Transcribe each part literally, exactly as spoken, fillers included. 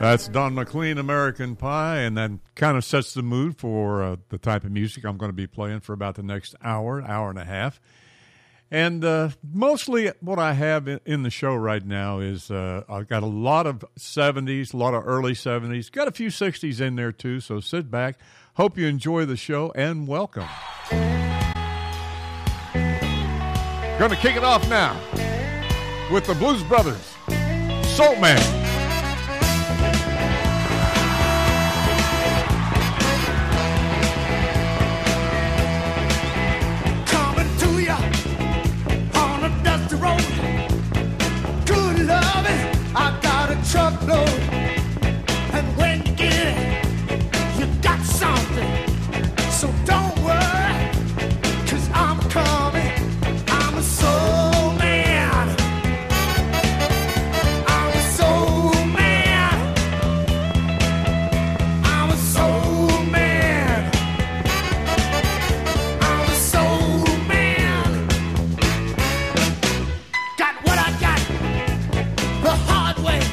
That's Don McLean, American Pie, and that kind of sets the mood for uh, the type of music I'm going to be playing for about the next hour, hour and a half. And uh, mostly what I have in the show right now is uh, I've got a lot of seventies, a lot of early seventies, got a few sixties in there too, so sit back. Hope you enjoy the show, and welcome. Going to kick it off now with the Blues Brothers, Soul Man. Truckload, and when you get it, you got something. So don't worry, 'cause I'm coming. I'm a soul man. I'm a soul man. I'm a soul man. I'm a soul man. Got what I got the hard way.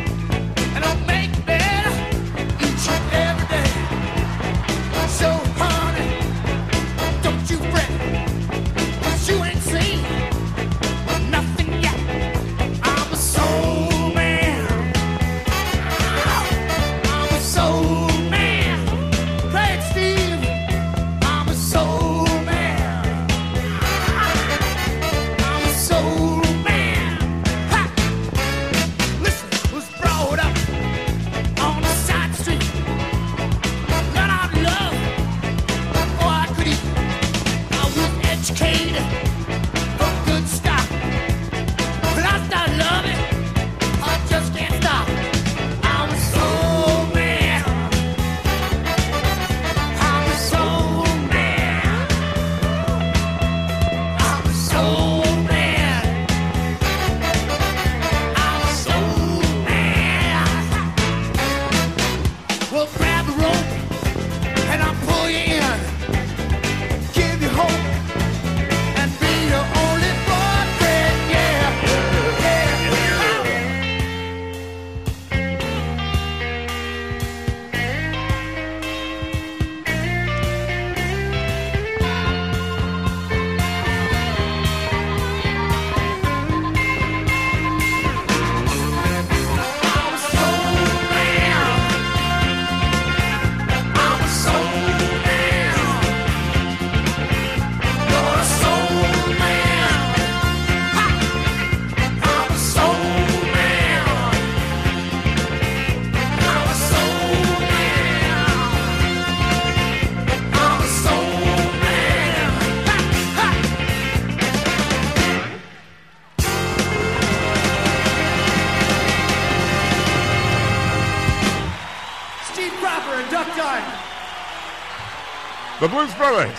The Blues Brothers.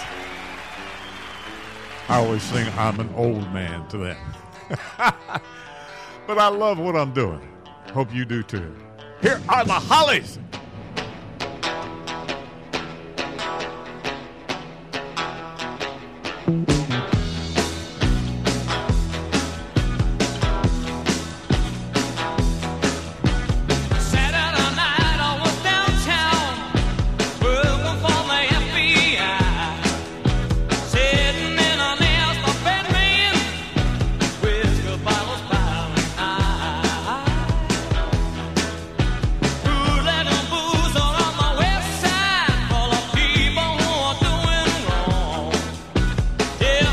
I always sing I'm an old man to them. But I love what I'm doing. Hope you do too. Here are the Hollies. Yeah.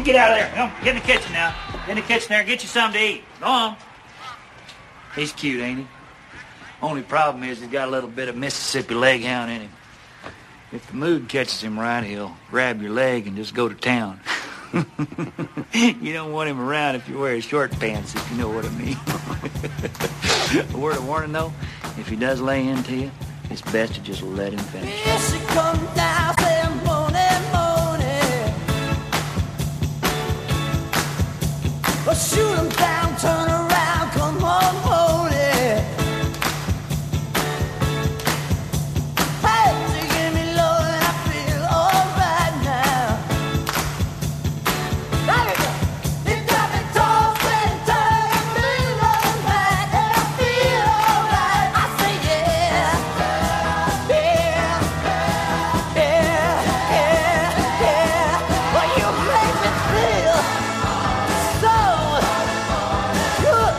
Get out of there. Come, get in the kitchen now. Get in the kitchen there. Get you something to eat. Go on. He's cute, ain't he? Only problem is he's got a little bit of Mississippi leg hound in him. If the mood catches him right, he'll grab your leg and just go to town. You don't want him around if you wear short pants, if you know what I mean. A word of warning, though, if he does lay into you, it's best to just let him finish. Here she comes now, say morning, morning. Well, shoot him down, turn around, come on, hold it. Hey, she give me love and I feel alright now. You got me tossing, turning, me loving back, and I feel alright. I say yeah, yeah, yeah, yeah, yeah. Well, you make me feel so good,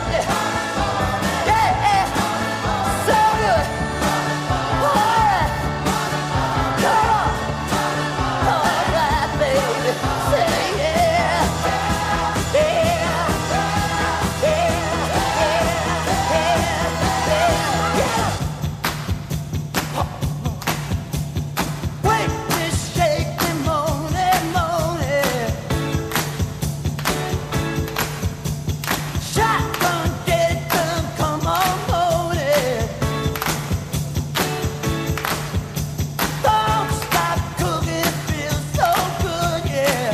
yeah, so good. Alright, come on, alright, baby, say yeah, yeah, yeah, yeah, yeah, yeah. Wake me, shake me, moaning, moaning. Shotgun, get it done, come on, moaning. Don't stop cooking, it feels so good, yeah.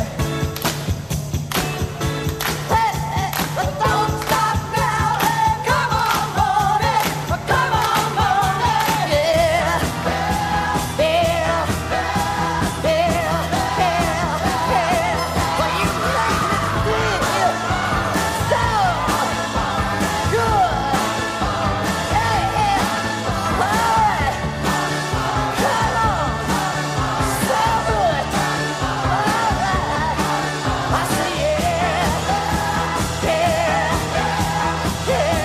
Hey, hey, don't stop now, hey, come on, moaning, come on, moaning, yeah. Yeah, yeah, yeah, yeah. Well, you make me feel so good. Hey, hey, alright, come on, so good. Alright, I say yeah, yeah, yeah,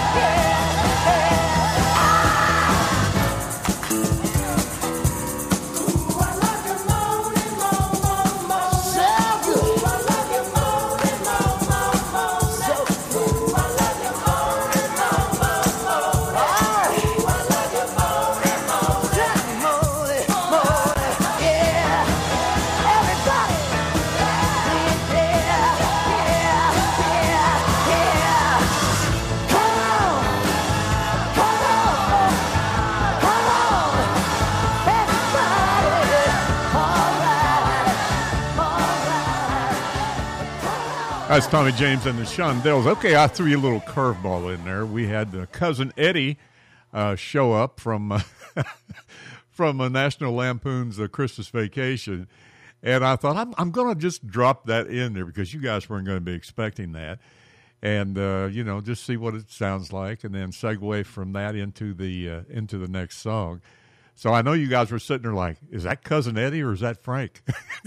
That's Tommy James and the Shondells. Okay, I threw you a little curveball in there. We had uh, Cousin Eddie uh, show up from uh, from uh, National Lampoon's uh, Christmas Vacation, and I thought I'm I'm going to just drop that in there because you guys weren't going to be expecting that, and uh, you know, just see what it sounds like, and then segue from that into the uh, into the next song. So I know you guys were sitting there like, is that Cousin Eddie or is that Frank?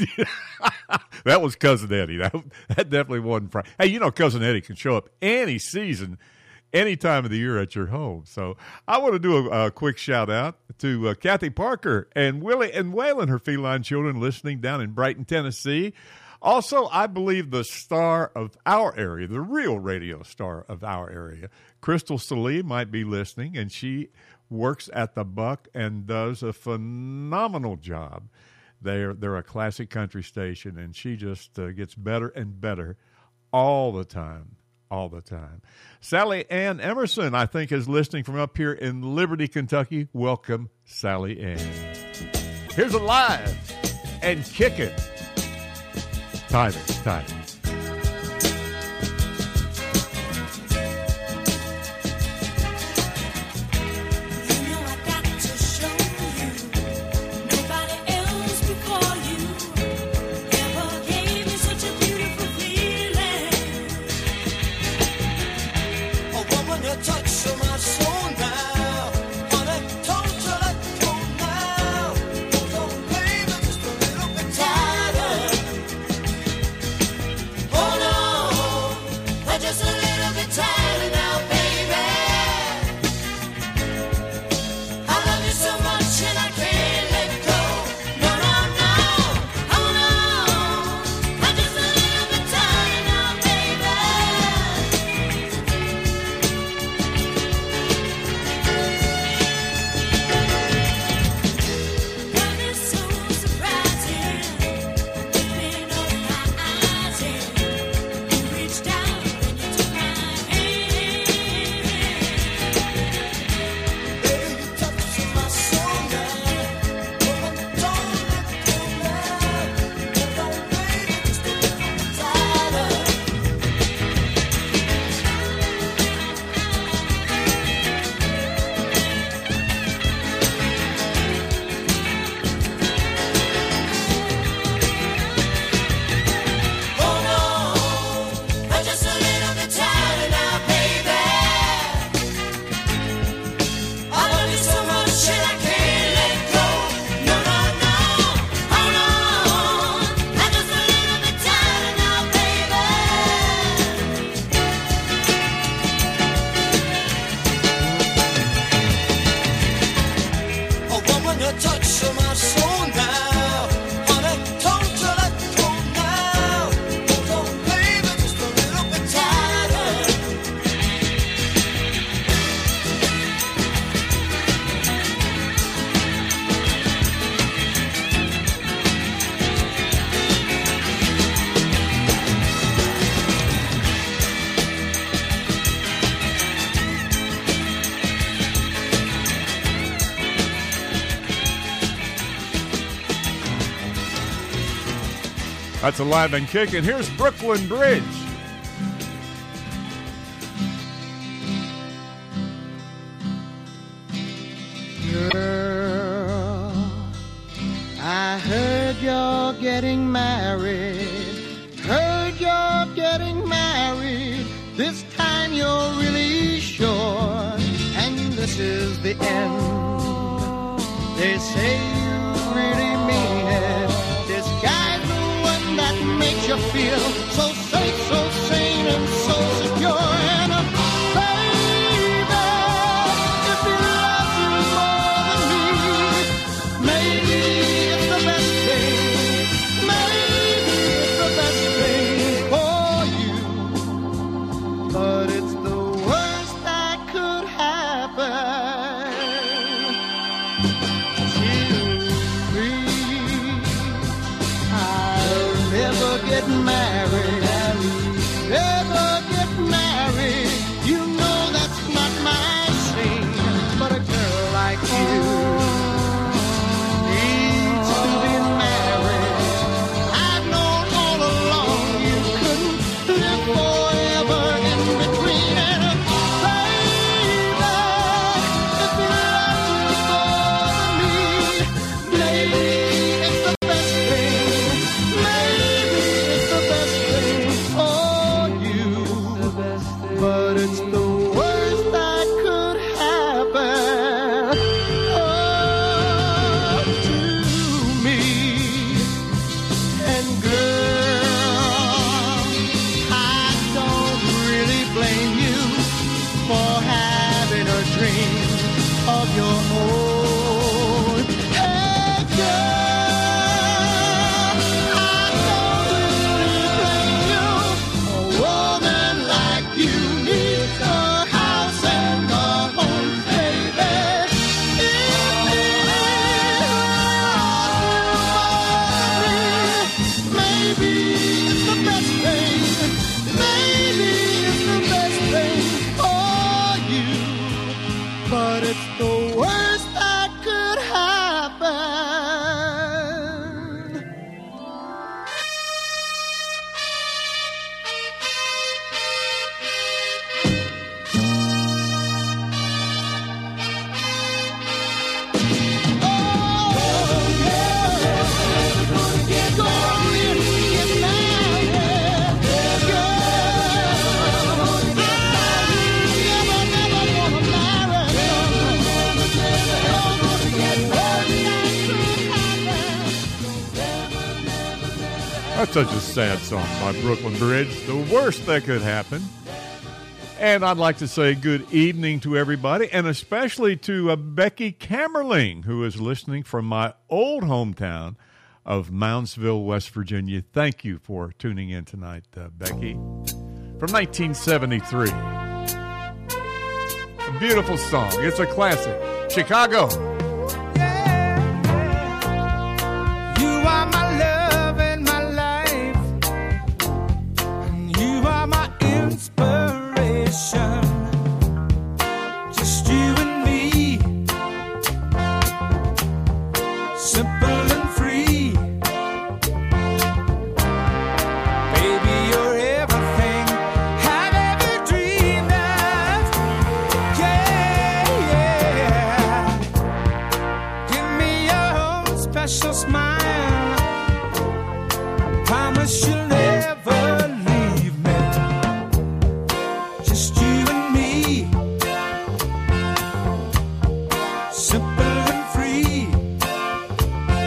That was Cousin Eddie. That, that definitely wasn't Frank. Hey, you know Cousin Eddie can show up any season, any time of the year at your home. So I want to do a, a quick shout out to uh, Kathy Parker and Willie and Waylon, her feline children, listening down in Brighton, Tennessee. Also, I believe the star of our area, the real radio star of our area, Crystal Salee, might be listening, and she works at the Buck and does a phenomenal job. They're they're a classic country station, and she just uh, gets better and better all the time, all the time. Sally Ann Emerson, I think, is listening from up here in Liberty, Kentucky. Welcome, Sally Ann. Here's Alive and Kickin'. Tyler, Tyler. Tighter. That's Alive and Kicking. Here's Brooklyn Bridge. Girl, I heard you're getting married. Heard you're getting married. This time you're really sure. And this is the end. They say you really mean it. This guy's the one that makes you feel so safe, so sane, and so secure. And uh, baby, if he loves you more than me, maybe it's the best thing. Maybe it's the best thing for you. But it's the worst that could happen to me. I'll never get married. Never get married. You know that's not my scene. But a girl like you needs to be married. I've known all along you couldn't live forever in between. And baby, if you love you more than me, maybe it's the best thing. Maybe it's the best thing for you. But it's the worst that could happen oh, to me. And girl, I don't really blame you for having a dream of your own. Hey girl, I don't really blame you. A woman like you needs a house and a home, baby. Maybe it's the best thing. Maybe it's the best thing for you. But it's the worst that could happen. Oh, yeah. Go on and get married. Girl, I never, never wanna marry. Don't forget what that That's such a sad song by Brooklyn Bridge. The worst that could happen. And I'd like to say good evening to everybody, and especially to uh, Becky Camerling, who is listening from my old hometown of Moundsville, West Virginia. Thank you for tuning in tonight, uh, Becky. From nineteen seventy-three. A beautiful song. It's a classic. Chicago. You are my love and my life, and you are my inspiration. Just you and me, simple and free. Baby, you're everything I've ever dreamed of. Yeah, yeah. Give me your own special smile. I promise you'll never leave me. Just you and me, simple and free.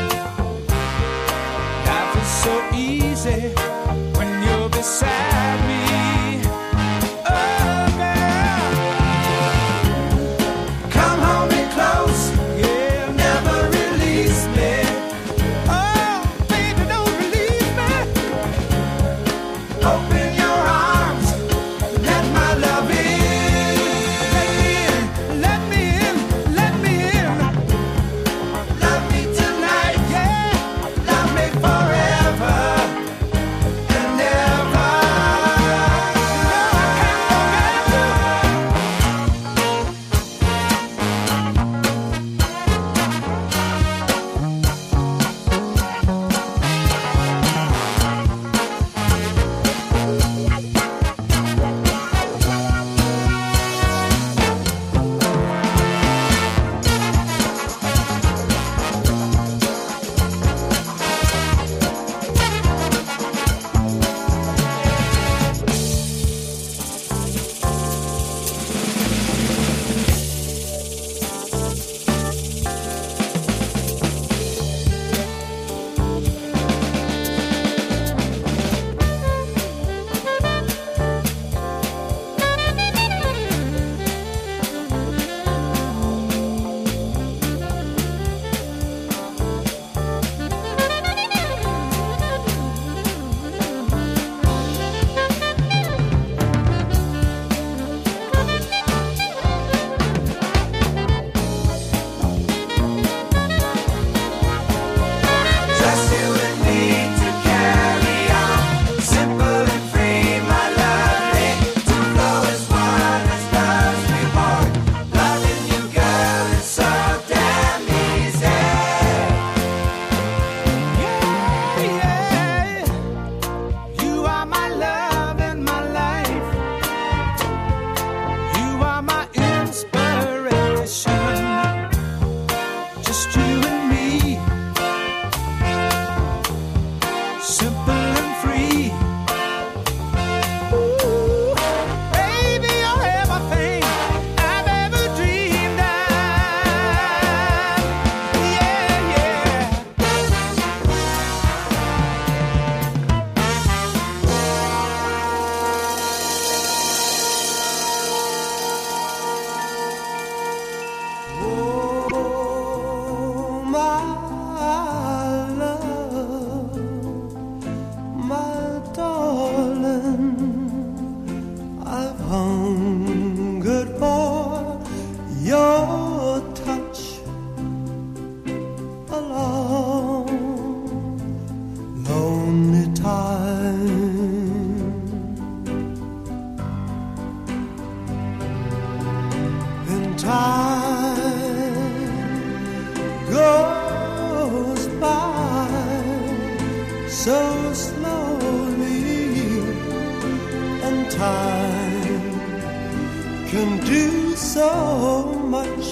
so much.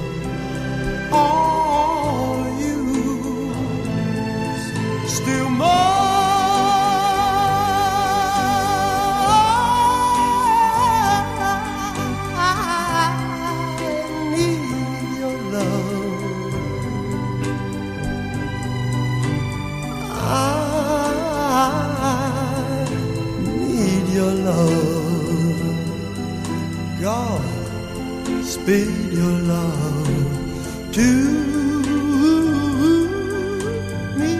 Are you still more? Speed your love to me.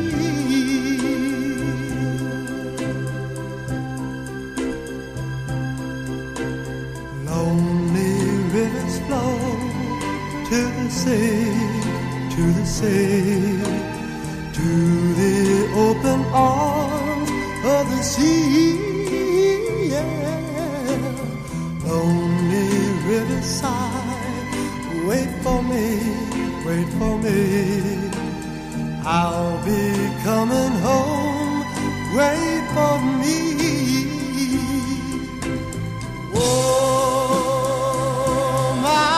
Lonely rivers flow to the sea, to the sea, to the open arms of the sea. Yeah. Lonely riverside, wait for me, wait for me. I'll be coming home, wait for me. Oh, my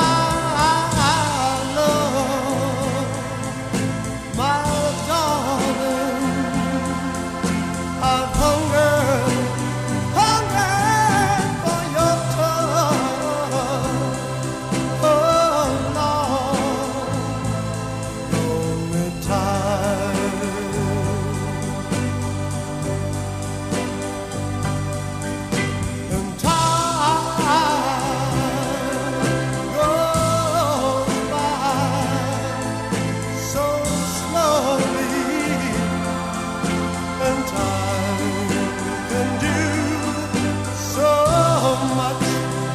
love, my darling, I've hungered, hungered for your touch. Oh, Lord, lonely time. And time goes by so slowly, and time can do so much.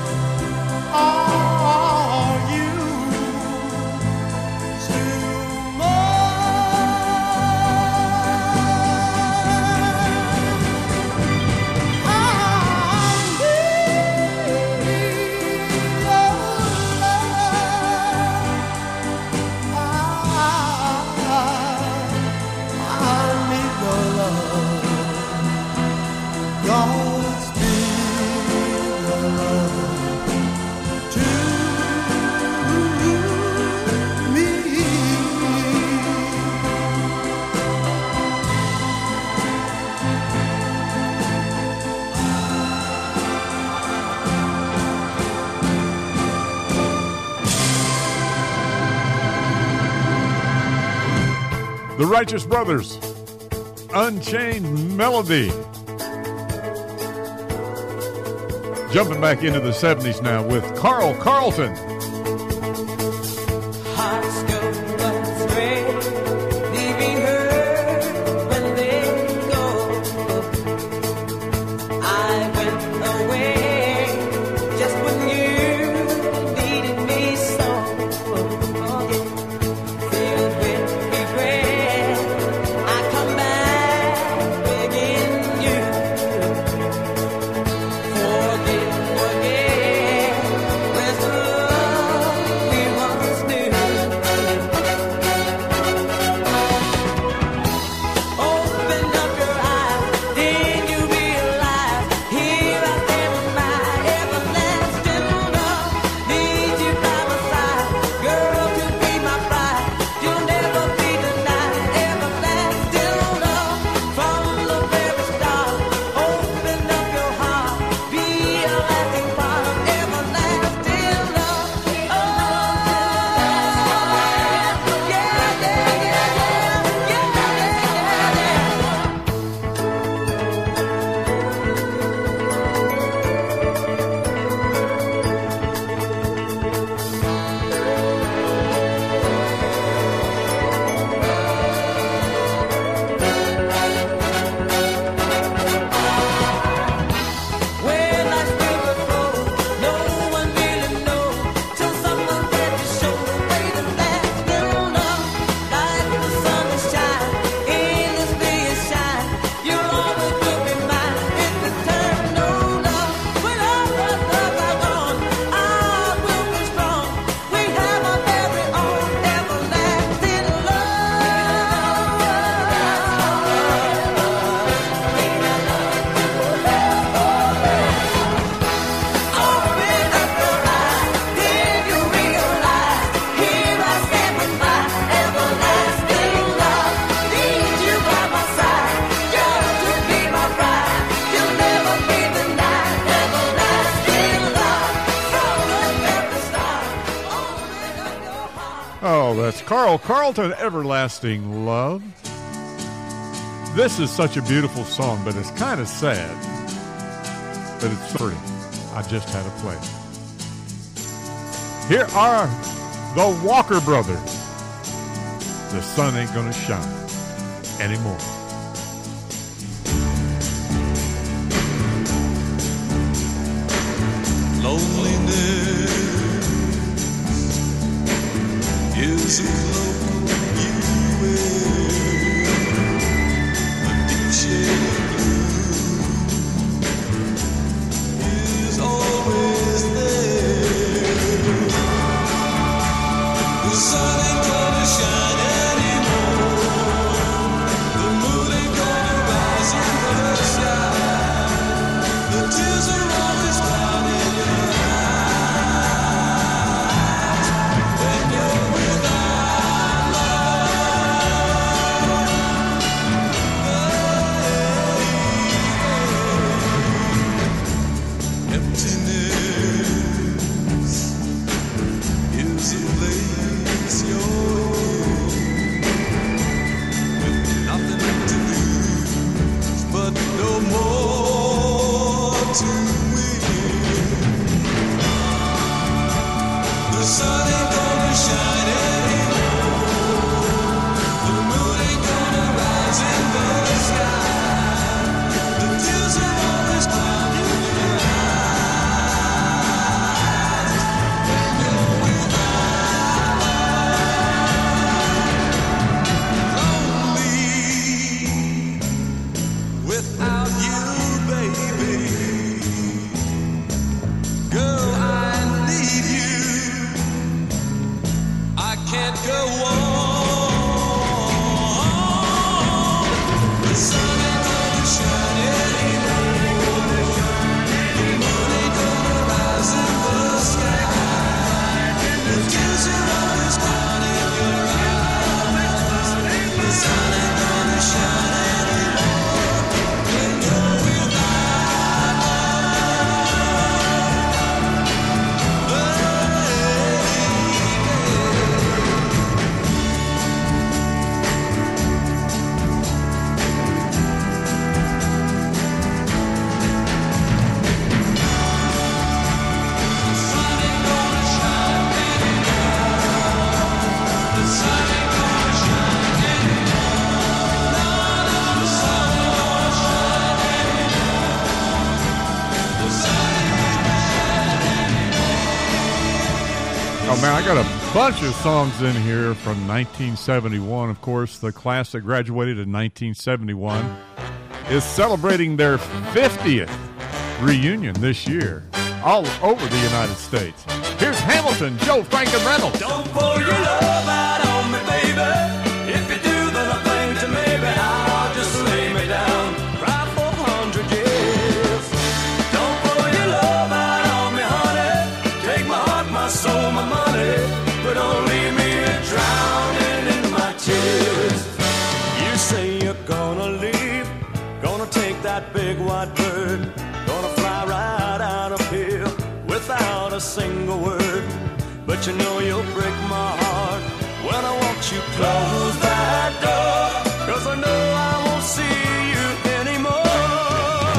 Are you still The Righteous Brothers, Unchained Melody. Jumping back into the seventies now with Carl Carlton. Hearts go astray, leaving her when they go. I went away just when you needed me so. Filled with regret, I come back begging you. Forget, forget, where's the love? That's Carl Carlton, Everlasting Love. This is such a beautiful song, but it's kind of sad. But it's pretty. I just had to play it. Here are the Walker Brothers. The sun ain't gonna shine anymore. Loneliness is a cloak you wear, a deep shade of blue is always there. The sun ain't gonna shine anymore, the moon ain't gonna rise in the sky, the tears are always clouding in your eyes when you're without love. Emptiness is a place you're in, with nothing to lose, but no more to win. The sun ain't gonna shine anymore, the moon ain't gonna rise in the sky, the tears are always clouding in your eyes when you're without lonely without you, baby. Girl, I need you. I can't go on. The sun ain't gonna shine anymore. The moon ain't gonna rise in the sky. The tears are always clouding in your eyes. The sun ain't gonna shine anymore when you're without Oh, man, I got a bunch of songs in here from nineteen seventy-one. Of course, the class that graduated in nineteen seventy-one is celebrating their fiftieth reunion this year all over the United States. Here's Hamilton, Joe, Frank, and Reynolds. Don't pour your love out on me, baby. If you do, then I think that maybe I'll just lay me down, cry for a hundred years. Don't pour your love out on me, honey. Take my heart, my soul, my money, but don't leave me here drowning in my tears. You say you're gonna leave, gonna take that big white bird, gonna fly right out of here without a single word. But you know you'll break my heart when I watch you close that door, 'cause I know I won't see you anymore.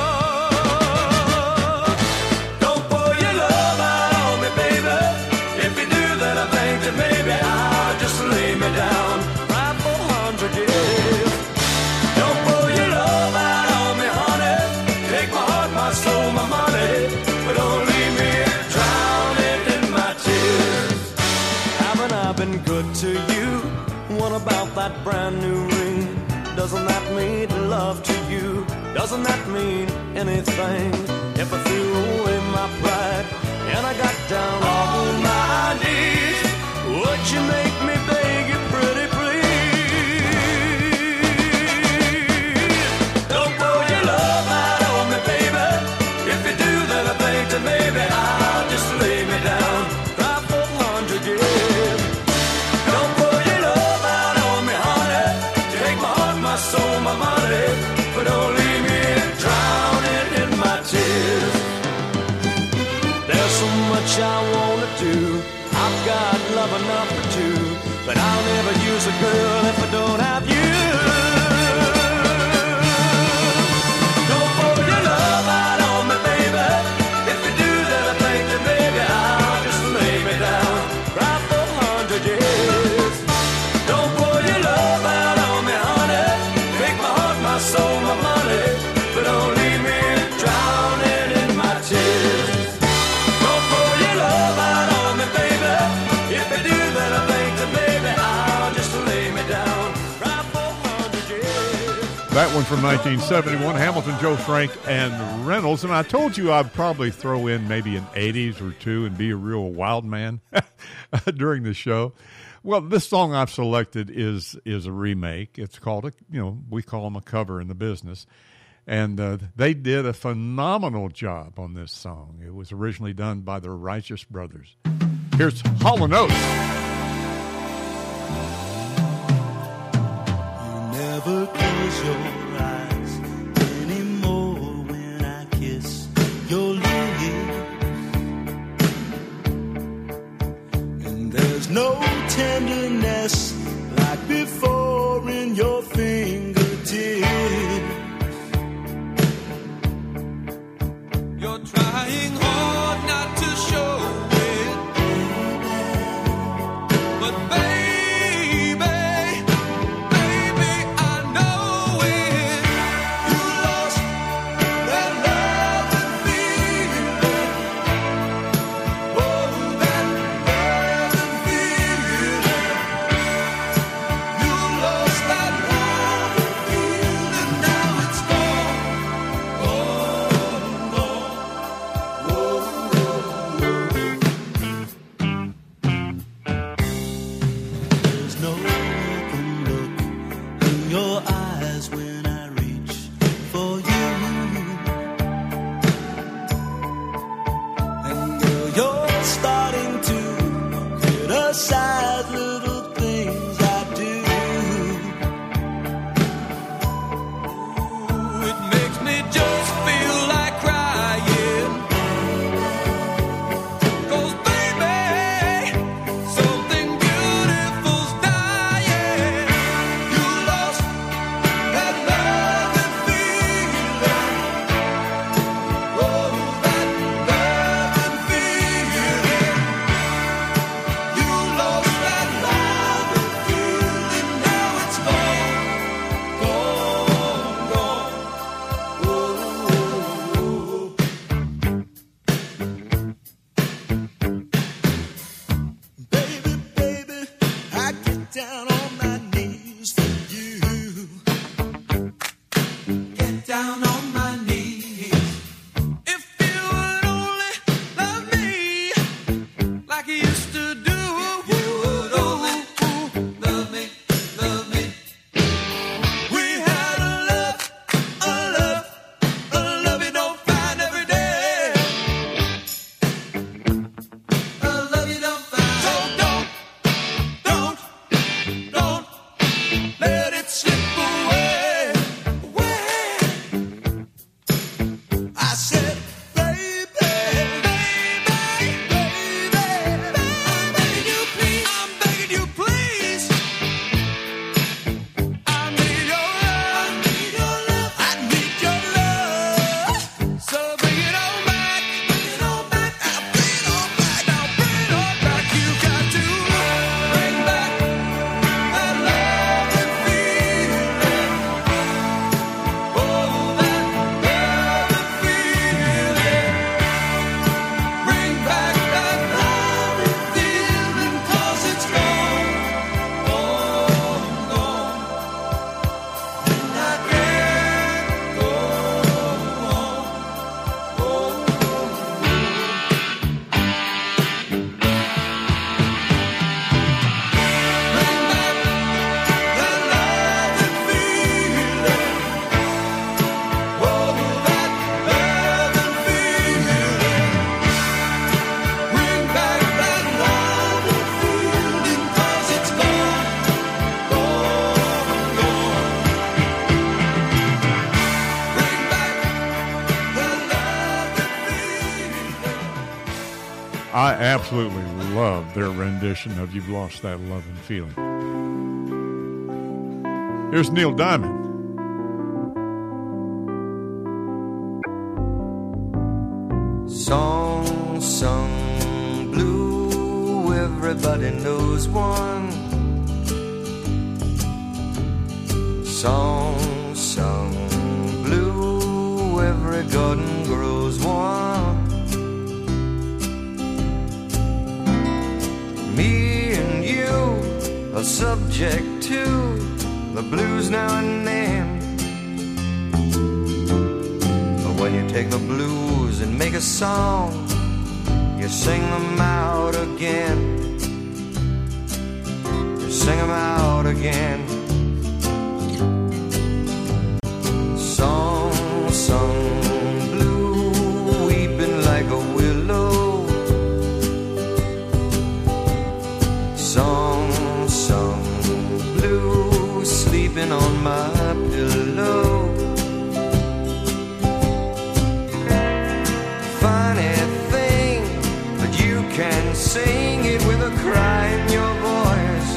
Don't pour your love out on me, baby. If you do, then I think that maybe I'll just lay me down, cry for a hundred years. Don't pour your love out on me, honey. Take my heart, my soul, my money, but don't leave me here drowning in my tears. Haven't I been good to you? What about that brand new ring? Doesn't that mean love to you? Doesn't that mean anything? If I threw away my pride and I got down on my knees, would you make me beg you pretty please? Don't pour your love out on me, baby. If you do, then I think that maybe I'll just lay me down, cry for a hundred years. Don't pour your love out on me, honey. Take my heart, my soul, my money, but don't leave me here drowning in my tears. There's so much I wanna do, I've got love enough for two, but I use a girl if I don't have you. Don't pour your love out on me, baby. If you do, then I think that maybe I'll just lay me down, cry for a hundred years. Don't pour your love out on me, honey. Take my heart, my soul, my money, but don't leave me drowning in my tears. Don't pour your love out on me, baby. If you do, then I think that maybe I'll just lay me down, cry for a hundred years. That one from nineteen seventy-one, Hamilton, Joe Frank, and Reynolds. And I told you I'd probably throw in maybe an eighties or two and be a real wild man during the show. Well, this song I've selected is is a remake. It's called, a you know, we call them a cover in the business. And uh, they did a phenomenal job on this song. It was originally done by the Righteous Brothers. Here's Hall and Oates. You never close your eyes anymore when I kiss your lips, and there's no tenderness like before in your fingertips. You're trying hard not to show it, but baby, baby, I know it. You lost that love and feeling. Oh, that love and feeling. You lost that love and feeling. Now it's gone, gone, gone. There's no open look in your eyes when I reach for you. And girl, you're starting to criticize little things I do. It makes me just feel like crying. 'Cause baby, something beautiful's dying. You lost that love and feeling. Oh, that love and feeling. You lost that love and feeling. Now it's gone, gone, gone. Oh. Baby, baby, I get down on my knees for you. Get down on my knees. If you would only love me like you used to do. If you would only love me, love me. We had a love, a love, a love you don't find every day. A love you don't find. So don't, don't, don't let it slip away, away. I said, baby, baby, baby, I'm begging you, please, I'm begging you, please. I need your love, I need your love, I need your love. So bring it on back, bring it on back, now bring it on back, now bring it on back. You got to bring back that love and feeling. Oh, that love and feeling. Bring back that love and feeling, 'cause it's gone, gone, gone. And I can't go on, go on. Bring back that love and feeling. Oh, that love and feeling. Bring back that love and feeling, 'cause it's gone, gone, gone. Bring back that love and feeling. I absolutely love their rendition of You've Lost That Love and Feeling. Here's Neil Diamond. Song sung blue, everybody knows one. Song sung blue, every garden grows one. Me and you are subject to the blues now and then. But when you take the blues and make a song, you sing them out again. You sing them out again. Song sung blue, weeping like a willow. Song sung blue, sleeping on my pillow. Funny thing, but you can sing it with a cry in your voice.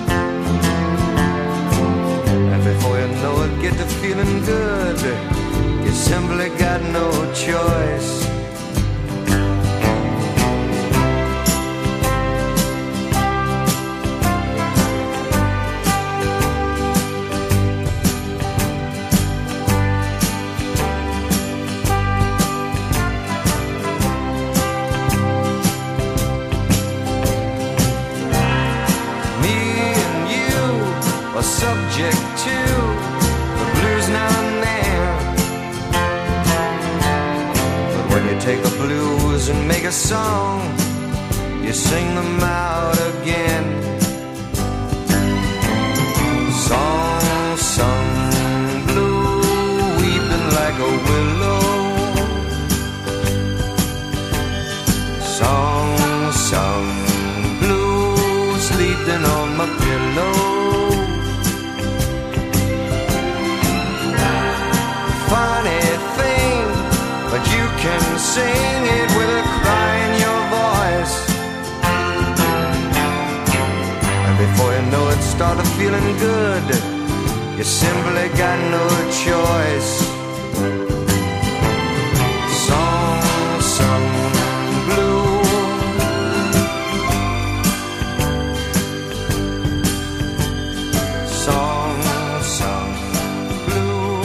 And before you know it, get to feeling good. You simply got no choice. Subject to the blues now and then. But when you take the blues and make a song, you sing them out again. Song sung blue, weeping like a willow. Song sung blue, sleeping on my pillow. Funny thing, but you can sing it with a cry in your voice. And before you know it, start feeling good. You simply got no choice. Song sung blue, song sung blue.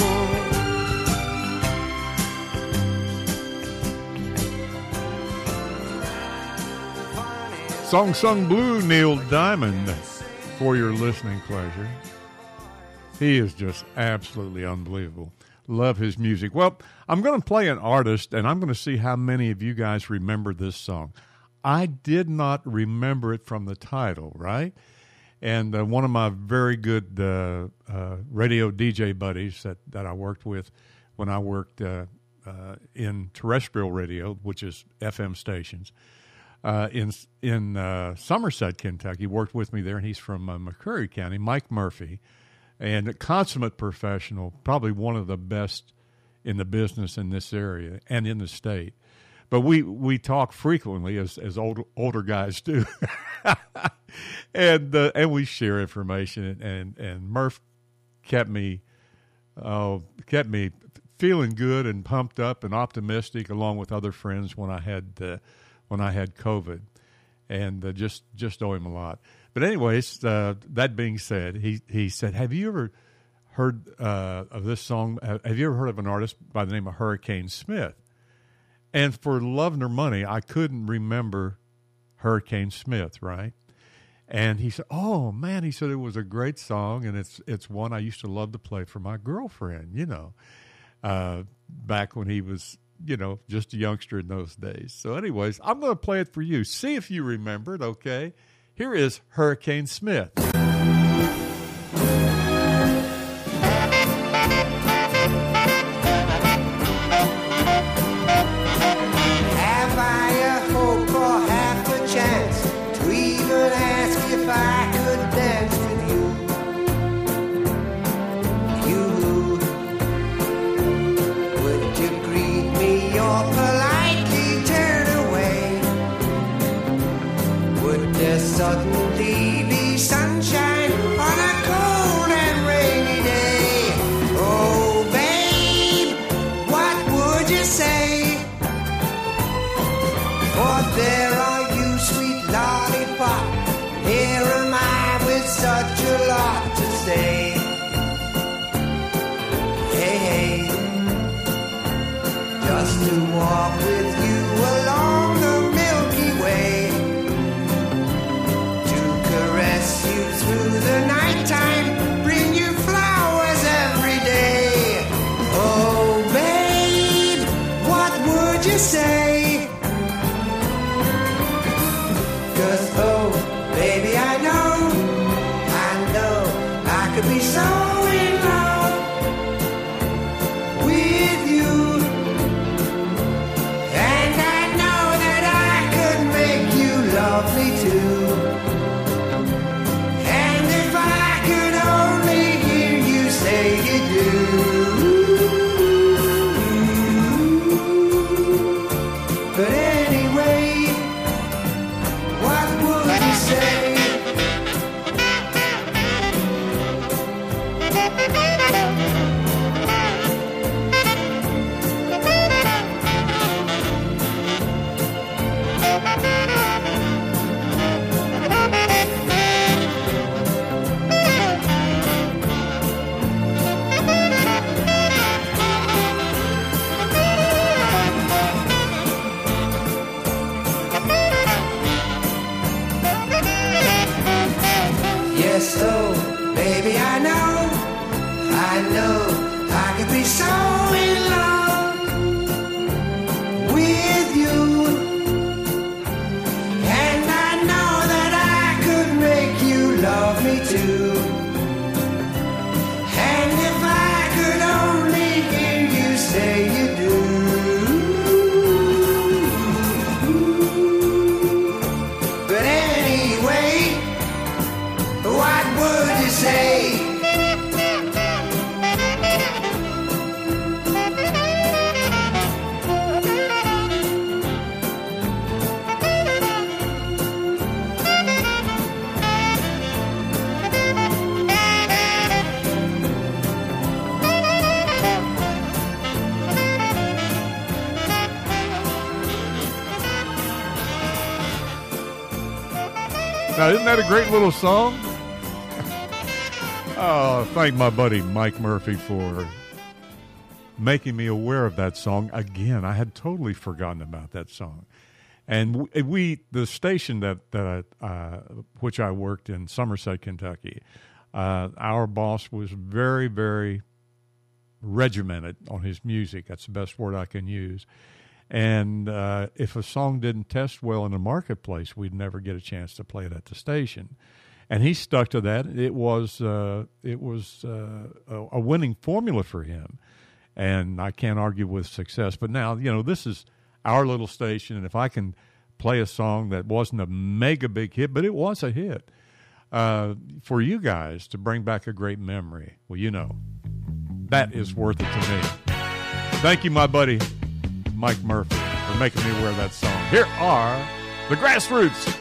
Song Sung Blue, Neil Diamond, for your listening pleasure. He is just absolutely unbelievable. Love his music. Well, I'm going to play an artist, and I'm going to see how many of you guys remember this song. I did not remember it from the title, right? And uh, one of my very good uh, uh, radio D J buddies that, that I worked with when I worked uh, uh, in terrestrial radio, which is F M stations, Uh, in in uh, Somerset, Kentucky, worked with me there, and he's from uh, McCreary County, Mike Murphy, and a consummate professional, probably one of the best in the business in this area and in the state. But we, we talk frequently, as as older older guys do, and uh, and we share information. And and Murph kept me uh, kept me feeling good and pumped up and optimistic, along with other friends when I had. Uh, when I had COVID, and uh, just just owe him a lot. But anyways, uh, that being said, he, he said, have you ever heard uh, of this song? Have you ever heard of an artist by the name of Hurricane Smith? And for love nor money, I couldn't remember Hurricane Smith, right? And he said, oh, man, he said it was a great song, and it's it's one I used to love to play for my girlfriend, you know, uh, back when he was, you know, just a youngster in those days. So anyways, I'm going to play it for you. See if you remember it, okay? Here is Hurricane Smith. Have I a hope or half a chance to even ask if I could dance with you? You, would you greet me or politely turn away? Would there suddenly be sunshine to walk with you along the Milky Way, to caress you through the nighttime, bring you flowers every day. Oh, babe, what would you say? 'Cause, oh, baby, I know, I know I could be so in love with you. And I know that I could make you love me too. And if I could only hear you say you do. But anyway, what would you say? Yes, oh, baby, I know, I know I could be so in love with you. And I know that I could make you love me too. And if I could only hear you say you do. But anyway, what would you say? Now, isn't that a great little song? Oh, thank my buddy Mike Murphy for making me aware of that song again. I had totally forgotten about that song. And we, we the station that, that I, uh, which I worked in, Somerset, Kentucky, uh, our boss was very, very regimented on his music. That's the best word I can use. And uh, if a song didn't test well in the marketplace, we'd never get a chance to play it at the station. And he stuck to that. It was uh, it was uh, a, a winning formula for him, and I can't argue with success. But now, you know, this is our little station, and if I can play a song that wasn't a mega big hit, but it was a hit, uh, for you guys to bring back a great memory, well, you know, that is worth it to me. Thank you, my buddy Mike Murphy, for making me aware of that song. Here are the Grassroots.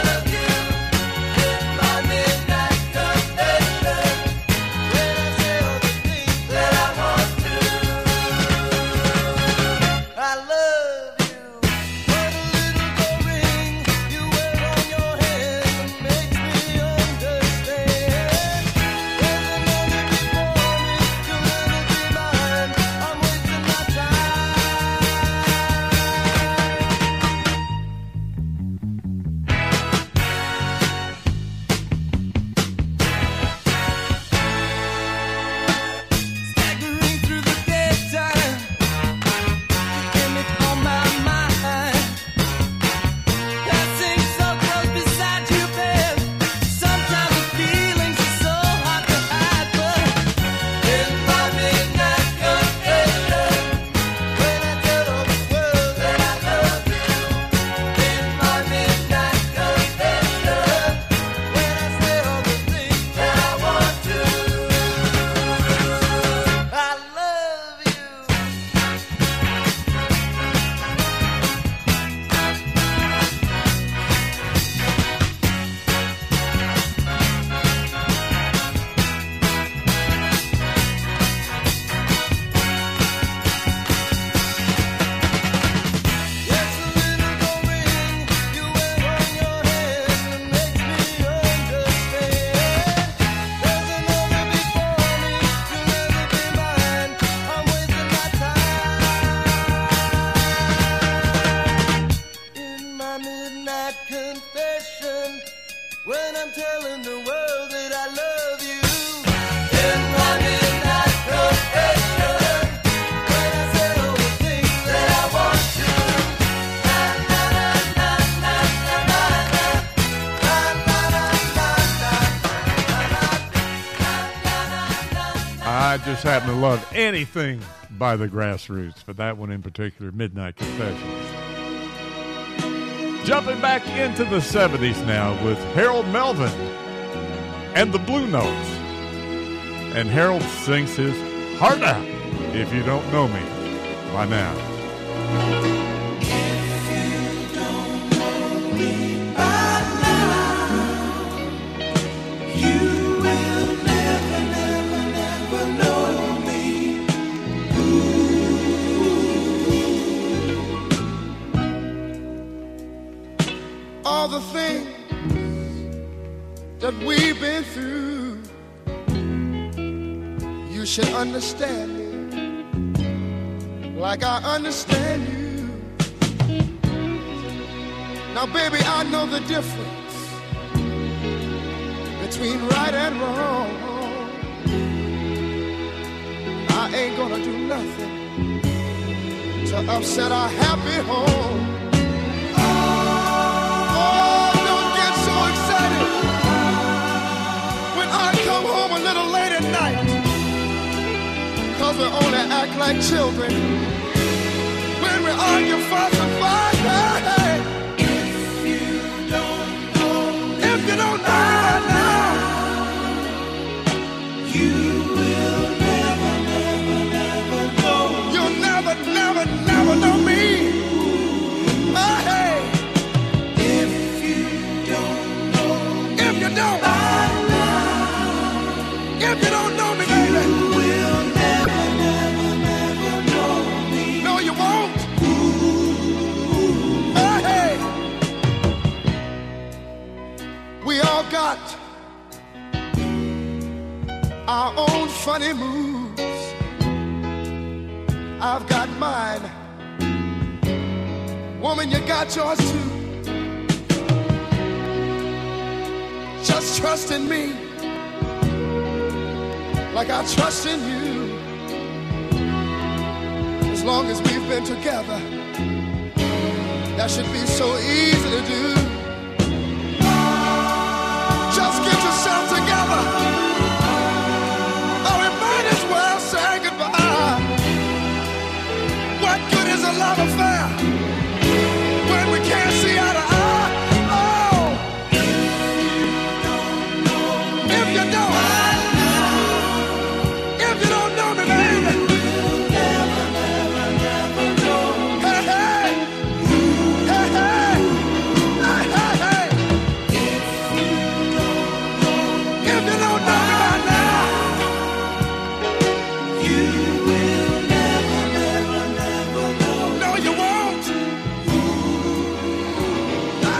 When I tell just happen to love anything by the Grassroots, but that one in particular, Midnight Confessions. Jumping back into the seventies now with Harold Melvin and the Blue Notes. And Harold sings his heart out, If You Don't Know Me by now. All the things that we've been through, you should understand me like I understand you. Now, baby, I know the difference between right and wrong. I ain't gonna do nothing to upset our happy home. Come home a little late at night, 'cause we only act like children when we argue, fuss, and fight. Hey, hey. If you don't know, if you don't know right now, you will never, never, never know. You'll never, never, never know me. Hey, hey. If you don't know, if you don't. If you don't know me, baby, you will never, never, never know me. No, you won't. Ooh. Hey, hey. We all got our own funny moves. I've got mine. Woman, you got yours too. Just trust in me like I trust in you. As long as we've been together, that should be so easy to do. Just get yourself together, or we might as well say goodbye. What good is a love affair when we can't see eye to eye? Oh, if you don't, if you don't know me, baby, you'll never, never, never know. Hey, hey, hey, hey, hey, hey, hey. If you don't know, if you don't know me right now, you will never, never, never know. No, you won't. No.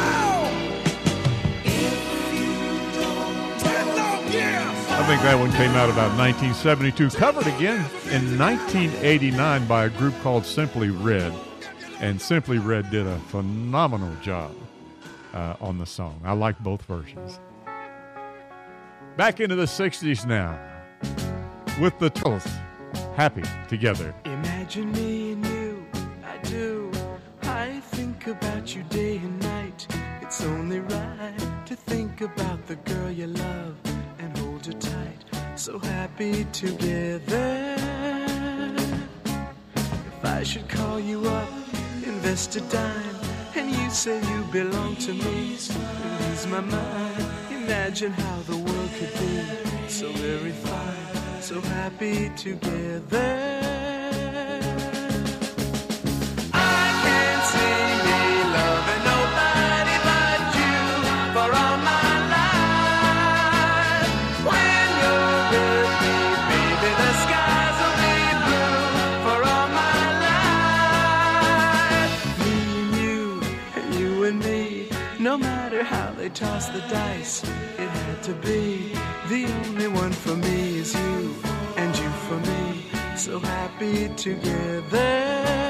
If you don't, ten long years. I think that one came out about nineteen seventy-two, covered again in nineteen eighty-nine by a group called Simply Red. And Simply Red did a phenomenal job uh, on the song. I like both versions. Back into the sixties now with the Turtles, Happy Together. Imagine me and you, I do. I think about you day and night. It's only right to think about the girl you love and hold her tight. So happy together. If I should call you up, invest a dime, and you say you belong to me, lose my mind. Imagine how the world could be so very fine, so happy together. I can't see me loving nobody but you for all my life. When you're with me, baby, the skies will be blue for all my life. Me and you, and you and me, no matter how they toss the dice, it had to be. The only one for me is you, and you for me, so happy together.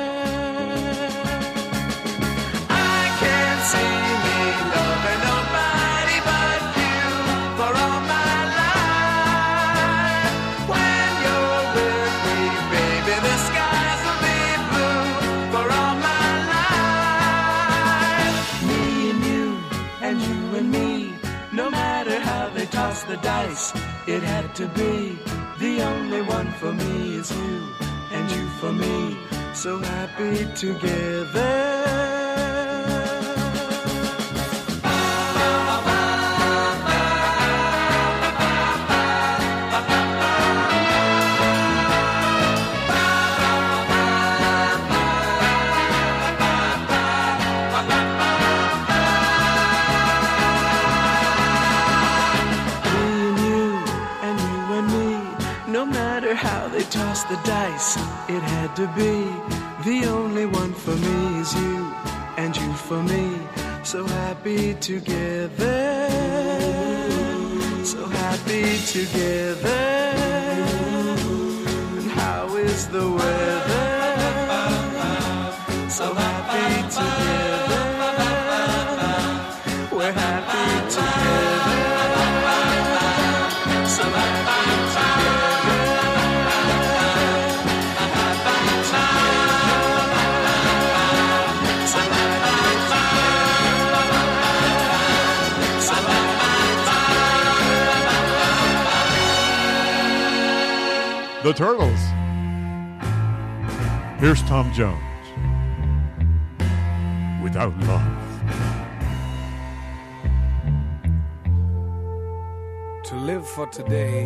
I can't see me loving nobody but you for all my life. When you're with me, baby, the skies will be blue for all my life. Me and you, and you and me, no matter how they toss the dice, it had to be. The only one one for me is you, and you for me, so happy together. How they tossed the dice, it had to be. The only one for me is you, and you for me, so happy together, so happy together. And how is the weather? So happy together, we're happy together, so happy together. The Turtles. Here's Tom Jones. Without Love. To live for today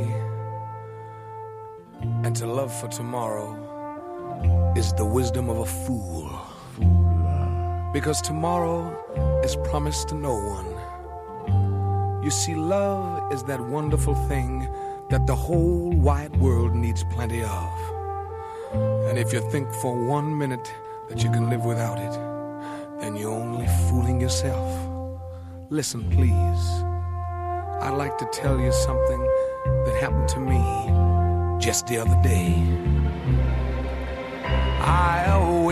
and to love for tomorrow is the wisdom of a fool. Because tomorrow is promised to no one. You see, love is that wonderful thing that the whole wide world needs plenty of. And if you think for one minute that you can live without it, then you're only fooling yourself. Listen, please. I'd like to tell you something that happened to me just the other day. I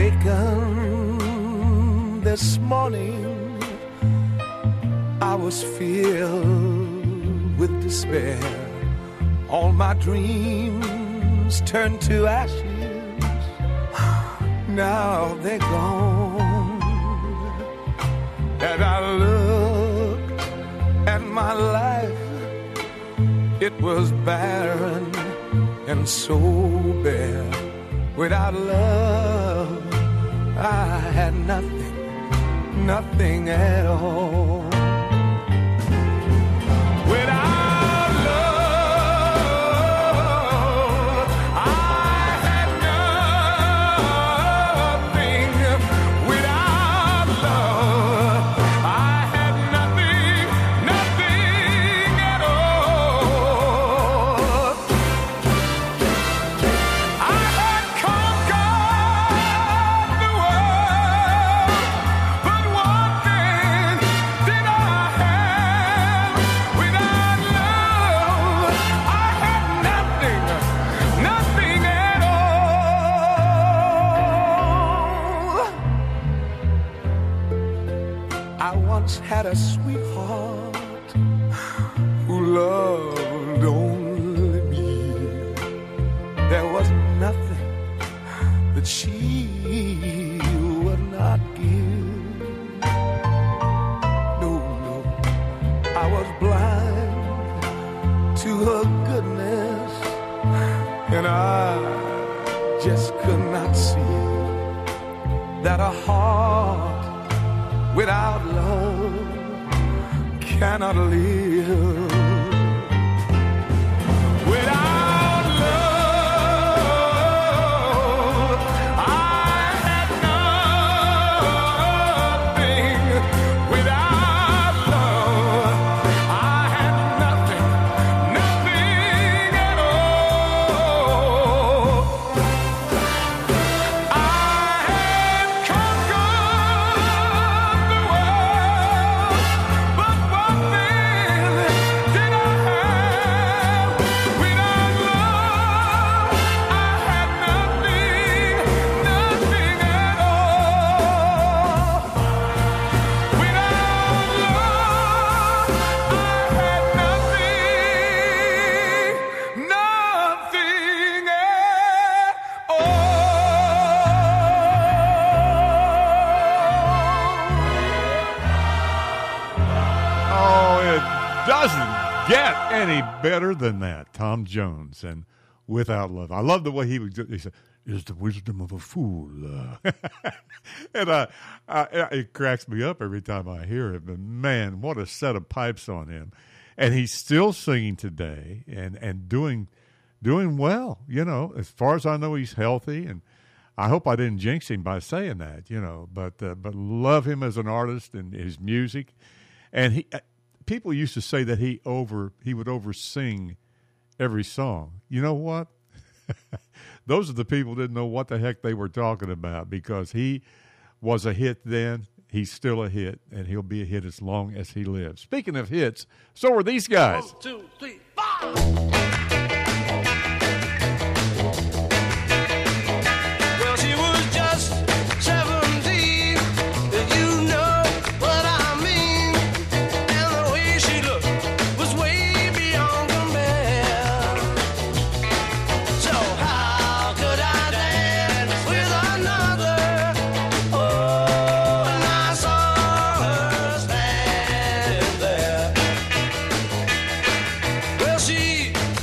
awakened this morning. I was filled with despair. All my dreams turned to ashes. Now they're gone. And I looked at my life. It was barren and so bare. Without love, I had nothing, nothing at all. Without had a sweetheart who loved only me. There was nothing that she would not give. No, no, I was blind to her goodness, and I just could not see that a heart without love cannot live. Without love, I had nothing. Without love, I had nothing, nothing at all. I had conquered the world, but what then did I have? Without love, I had nothing, nothing at all. Without love, I had nothing, nothing at Oh, it doesn't get any better than that. Tom Jones and without love. I love the way he would. He said, "Is the wisdom of a fool," uh. and uh, I, it cracks me up every time I hear it. But man, what a set of pipes on him! And he's still singing today, and and doing doing well. You know, as far as I know, he's healthy, and I hope I didn't jinx him by saying that. You know, but uh, but love him as an artist and his music, and he. People used to say that he over he would over sing every song. You know what? Those are the people who didn't know what the heck they were talking about, because he was a hit then. He's still a hit, and he'll be a hit as long as he lives. Speaking of hits, so are these guys. One, two, three, four. Well, she was just seventeen, if you know what I mean. And the way she looked was way beyond compare. So how could I dance with another? Oh, and I saw her standing there. Well, she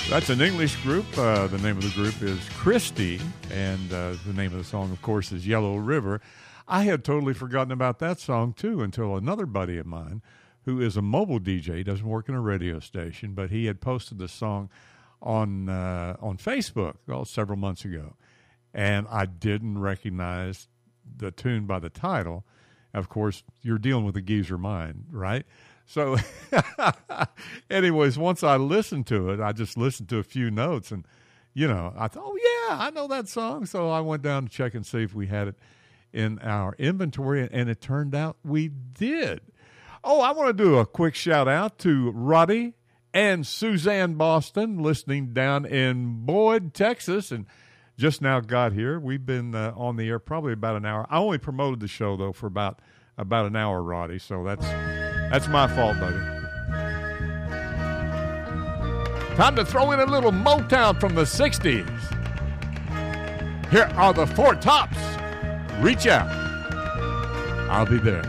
That's an English group. Uh, the name of the group is Christie, and uh, the name of the song, of course, is Yellow River. I had totally forgotten about that song, too, until another buddy of mine, who is a mobile D J, doesn't work in a radio station, but he had posted the song on uh, on Facebook well, several months ago, and I didn't recognize the tune by the title. Of course, you're dealing with a geezer mind, right? So anyways, once I listened to it, I just listened to a few notes and, you know, I thought, oh, yeah, I know that song. So I went down to check and see if we had it in our inventory, and it turned out we did. Oh, I want to do a quick shout out to Roddy and Suzanne Boston listening down in Boyd, Texas, and just now got here. We've been uh, on the air probably about an hour. I only promoted the show, though, for about about an hour, Roddy, so that's... That's my fault, buddy. Time to throw in a little Motown from the sixties. Here are the Four Tops. Reach out. I'll be there.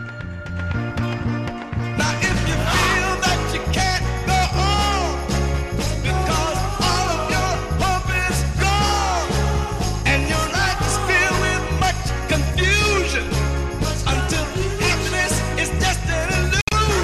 Now if you feel that you can't go on because all of your hope is gone and your life is filled with much confusion until happiness is just an illusion.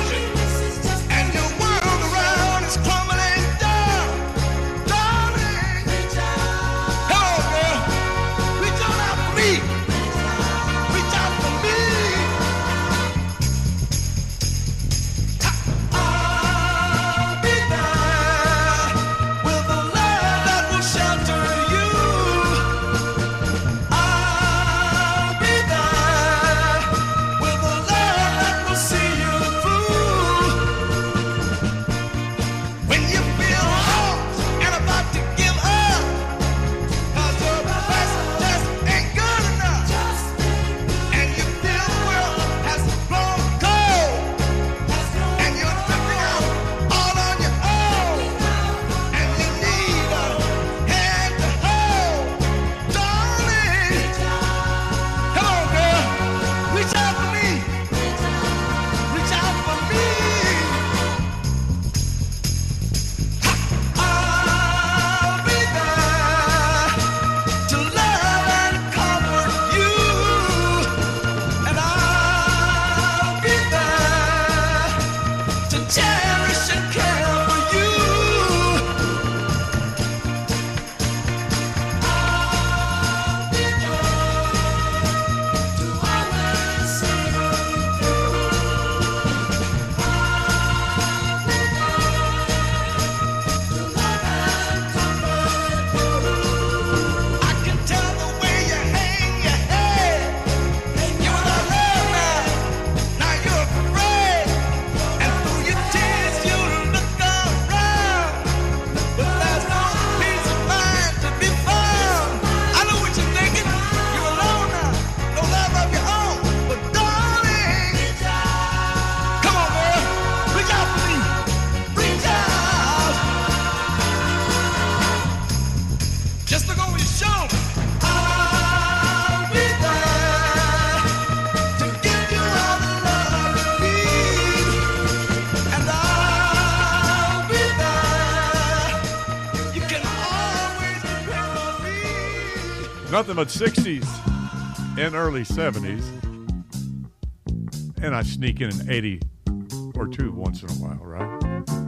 Nothing but sixties and early seventies. And I sneak in an eighty or two once in a while, right?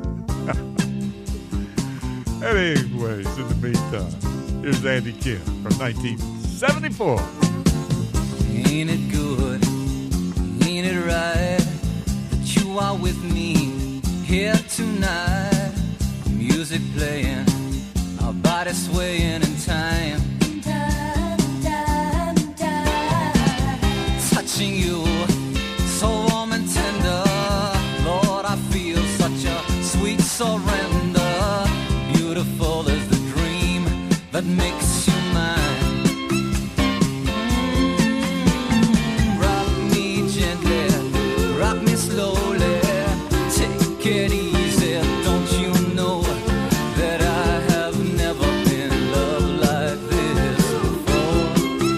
Anyways, in the meantime, here's Andy Kim from nineteen seventy-four. Ain't it good, ain't it right that you are with me here tonight? Music playing, our bodies swaying in time. Touching you, so warm and tender. Lord, I feel such a sweet surrender. Beautiful is the dream that makes you mine. Mm, rock me gently, rock me slowly. Take it easy, don't you know that I have never been in love like this before?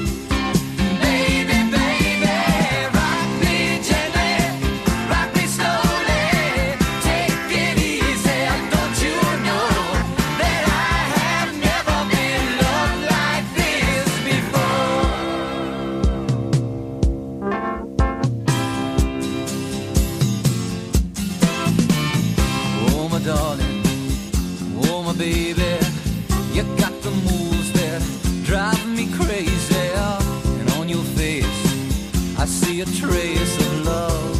Baby, baby, rock me gently, rock me slowly. Take it easy, don't you know that I darling. Oh, my baby, you got the moves that drive me crazy. And on your face, I see a trace of love.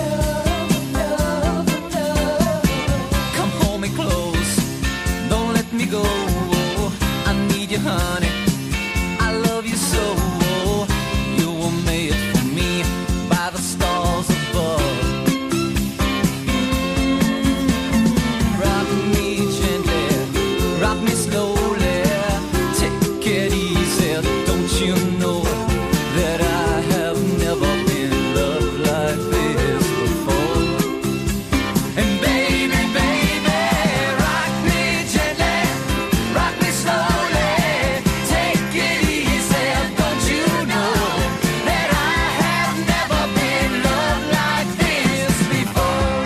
Come hold me close, don't let me go. I need you, honey. I love you so. You were made for me by the stars above. Rock me gently, rock me slowly, take it easy. Don't you know that I have never been loved like this before? And baby, baby, rock me gently, rock me slowly, take it easy. Don't you know that I have never been loved like this before?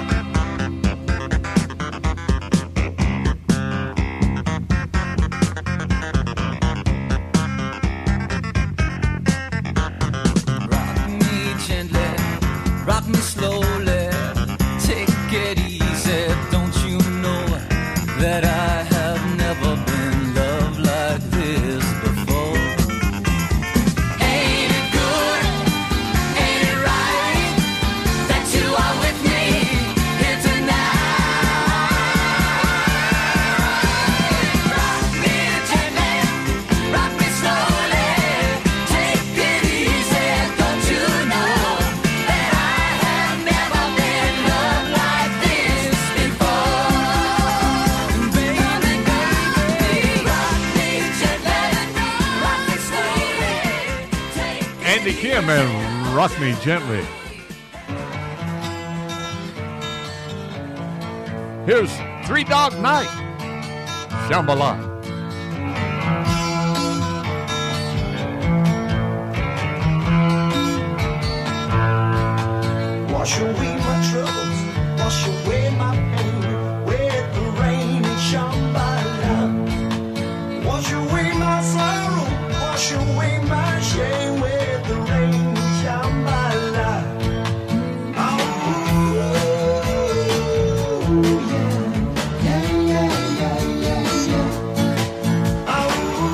Rock me gently, rock me slowly, take it easy. Don't you know that I have never been loved like this before? Ain't it good? Ain't it right that you are with me here tonight? Rock me gently, rock me slowly, take it easy. Don't you know that I have never been loved like this before? Baby, baby, rock me gently, rock me slowly, take Andy Kim and Rock Me Gently. Here's Three Dog Night. Shambhala. Wash away my troubles, wash away my pain with the rain and Shambhala. Wash away my sorrow, wash away my shame with the rain and Shambhala. Oh, yeah, yeah, yeah, yeah, yeah, yeah. Oh,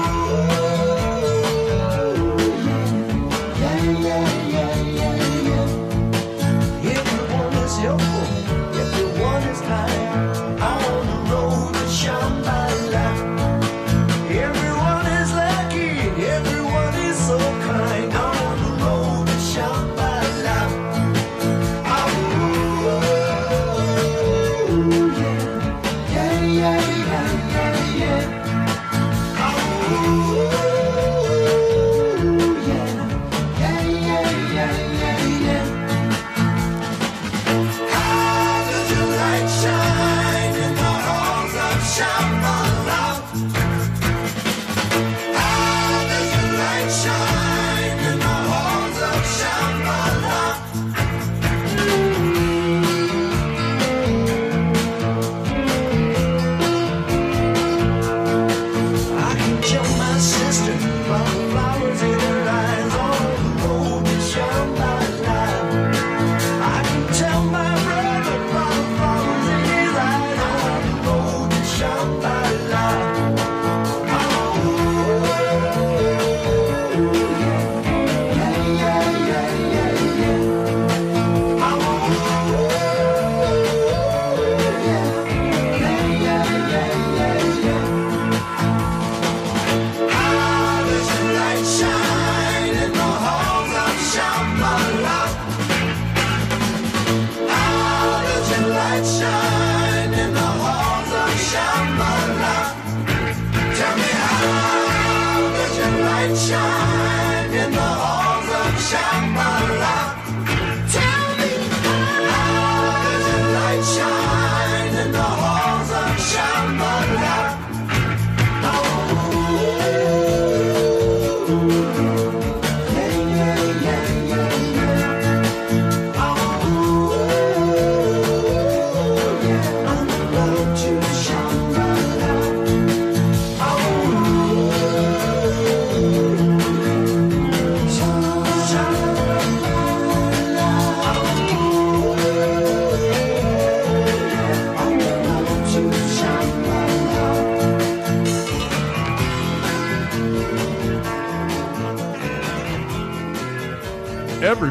yeah, yeah, yeah, yeah, yeah. Everyone is helpful, everyone is kind. I'm on the road to Shambhala. Everyone is lucky, everyone is so kind. I'm on the road to Shambhala. Oh, yeah, yeah, yeah, yeah, yeah. Oh, yeah, yeah, yeah, yeah, yeah.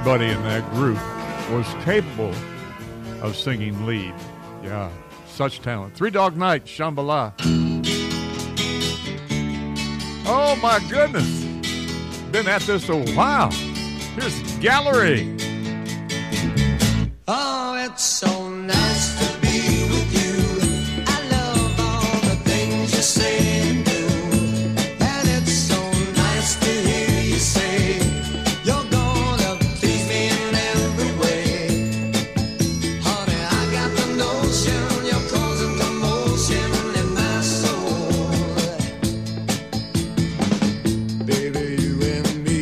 everybody in that group was capable of singing lead. Yeah, such talent. Three Dog Night, Shambhala. Oh, my goodness. Been at this a while. Here's Gallery. Oh, it's so nice to be with you. I love all the things you say and do. And it's so nice to hear you say you're gonna please me in every way. Honey, I got the notion you're causing commotion in my soul. Baby, you and me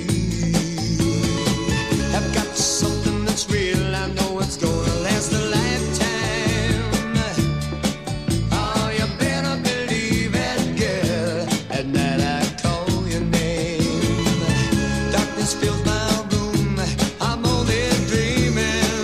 have got something that's real. I know it's gonna last a lifetime. Oh, you better believe it, girl. At night I call your name. Darkness fills my room. I'm only dreaming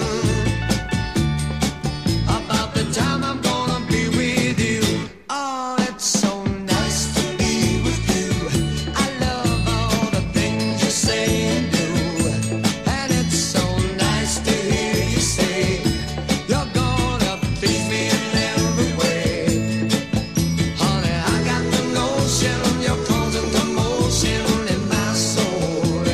about the time I'm gonna be with you. Oh, it's so nice to be with you. I love all the things you say and do. And it's so nice to hear you say you're gonna please me in every way. Honey, I got the notion you're causing commotion in my soul.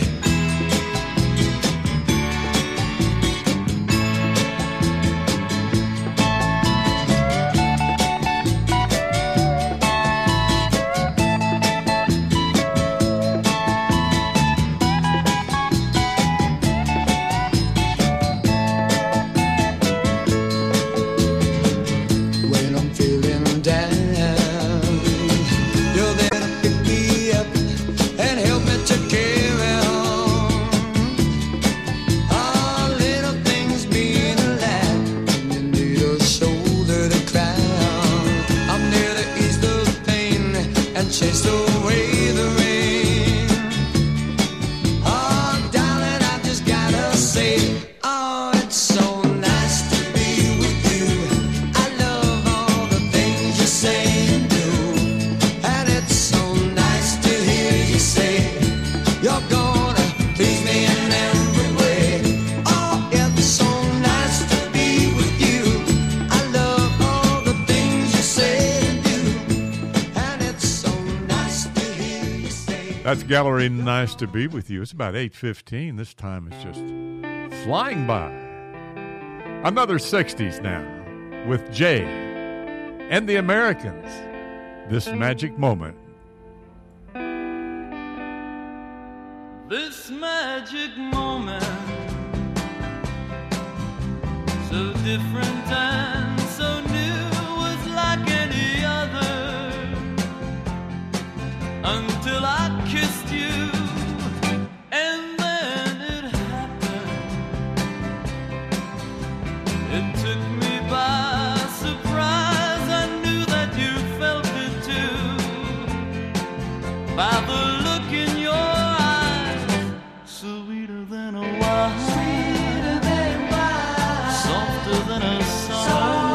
When I'm feeling down, you're there to pick me up and help me to carry on. All little things mean a lot when you need a shoulder to cry on. I'm there to ease the pain and chase away the rain. Oh, darling, I just gotta say, oh, it's so nice to be with you. I love all the things you say and do. And it's so nice to hear you say you're gonna please me in every way. Oh, it's so nice to be with you. I love all the things you say and do. And it's so nice to hear you say. That's Gallery. Nice to be with you. It's about eight fifteen. This time is just flying by. Another sixties now with Jay and the Americans. This magic moment. This magic moment, so different and so new, was like any other until I kissed you, and then it happened. It took me by surprise. I knew that you felt it too, by the look in your eyes, sweeter than a wine, softer than a song.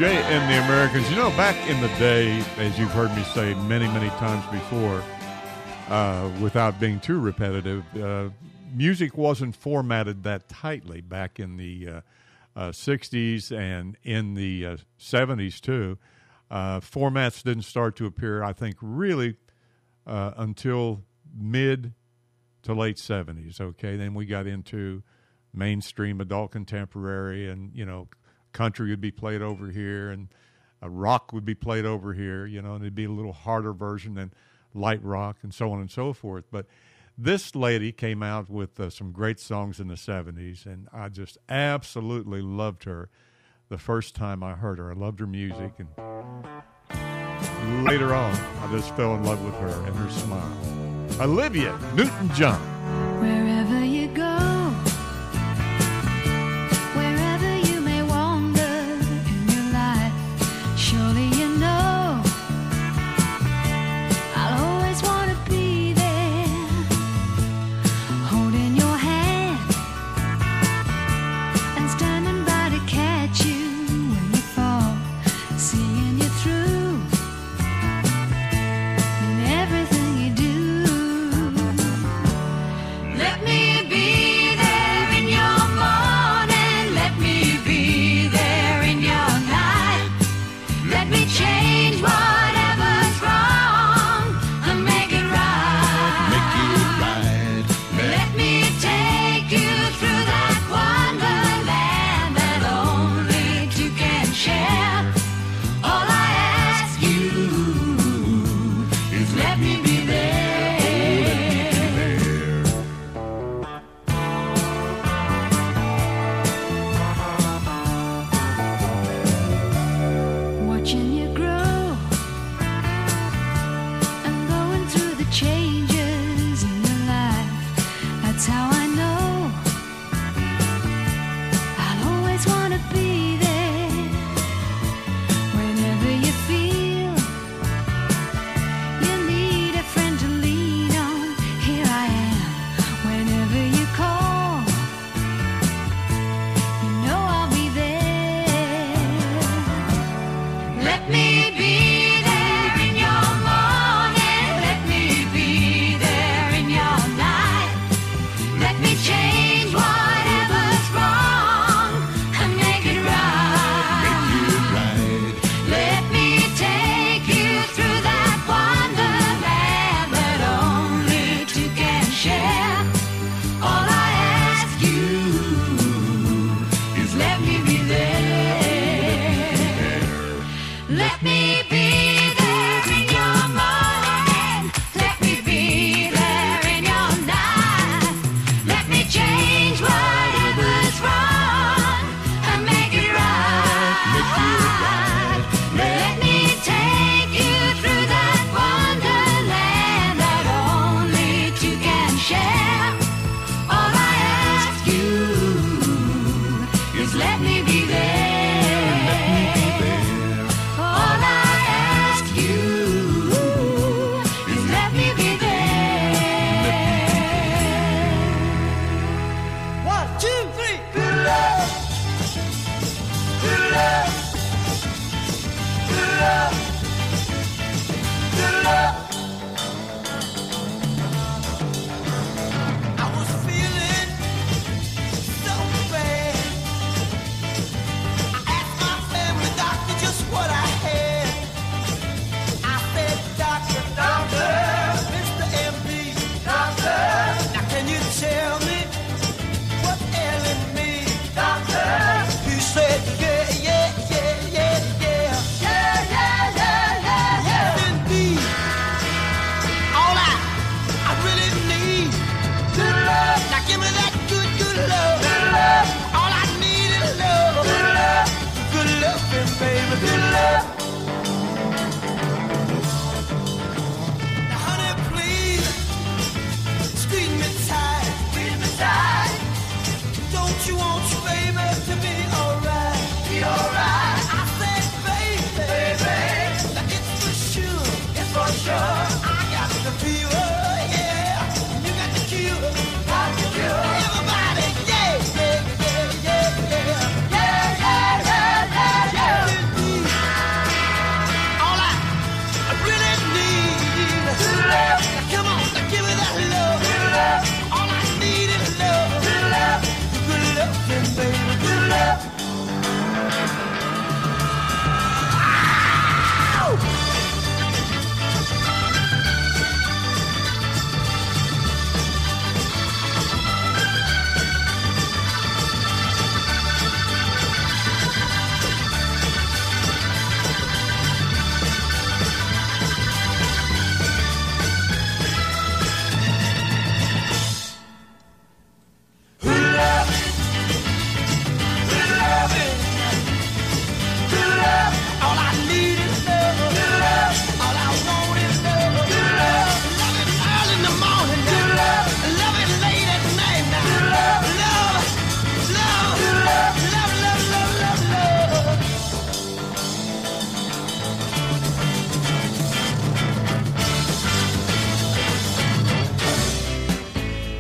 Jay and the Americans. You know, back in the day, as you've heard me say many, many times before, uh, without being too repetitive, uh, music wasn't formatted that tightly back in the uh, uh, sixties and in the uh, seventies, too. Uh, formats didn't start to appear, I think, really uh, until mid to late seventies, okay? Then we got into mainstream adult contemporary, and, you know, country would be played over here, and uh, rock would be played over here, you know, and it'd be a little harder version than light rock and so on and so forth. But this lady came out with uh, some great songs in the seventies, and I just absolutely loved her the first time I heard her. I loved her music, and later on, I just fell in love with her and her smile. Olivia Newton-John. Wherever you go, wherever you may wander in your life, surely you know I'll always want to be there, holding your hand and standing by to catch you when you fall, seeing you through in everything you do. Let me be there in your morning. Let me be there in your night. Let me change whatever's wrong and make it right. Make it right. Let me take you through that wonderland that only two can share. All I ask you is let me be there. Watching you grow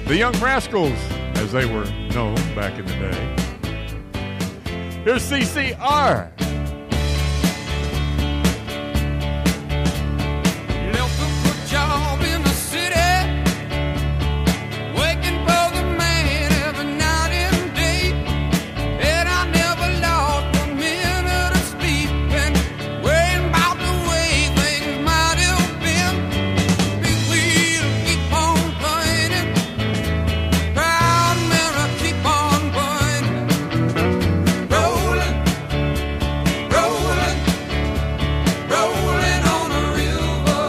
The Young Rascals, as they were known back in the day. Here's C C R. Left a good job in the city, working for the man every night and day. And I never lost a minute of sleep and worrying about the way things might have been. Big wheel keep on turning, proud mirror keep on burning, rolling, rolling, rolling on the river.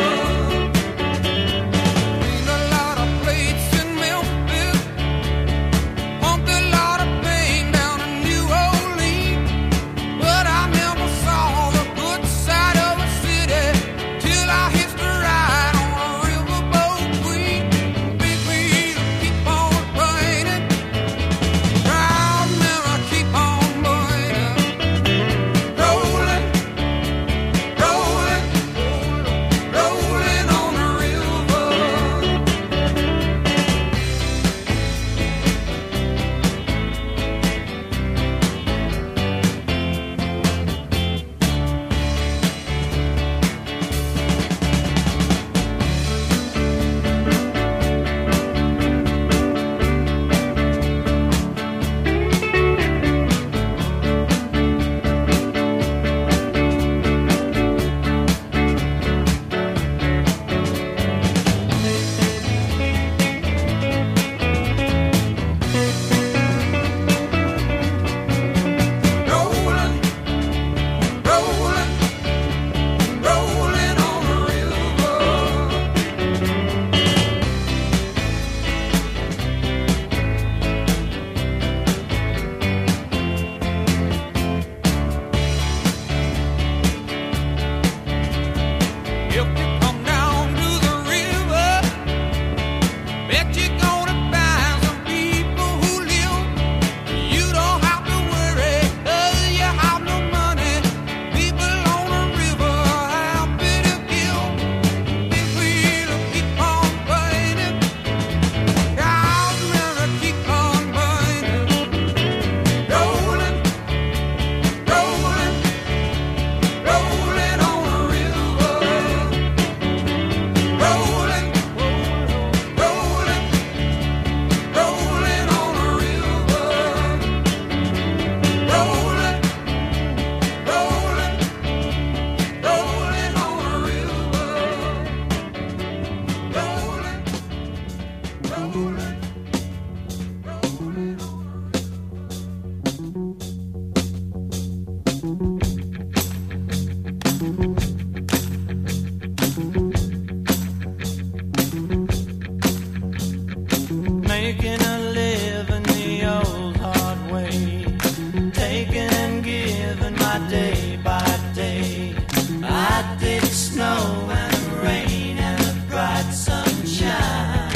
Seen a lot of plates in Memphis, pumped a lot of pain down in New Orleans, but I never saw the good side of a city till I hitched a ride on a riverboat queen. Big wheel keep on burning, proud mirror keep on burning, rolling, rolling, rolling on the river. Rolling, rolling, rolling on the river. If you come down to the river, bet you're gonna find some people who live. You don't have to worry, 'cause you have no money. People on the river happy to give. Big wheel keep on burning, proud mirror keep on burning, rolling, rolling, rolling on the river, rolling, rolling, rolling on the river, rolling, rolling, rolling on the river, rolling, rolling, Making a living the old hard way, taking and giving my day by day. I did snow and rain and the bright sunshine.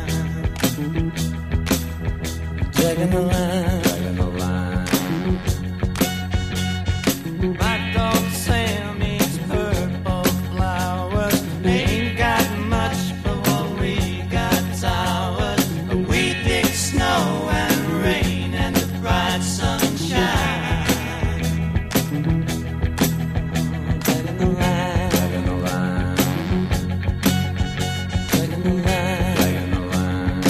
Taking the line, taking the line. My dog Sam eats purple flowers. Ain't got much, but what we got towers. We dig snow and rain and the bright sunshine. Taking the line, taking the line, taking the line, taking the line.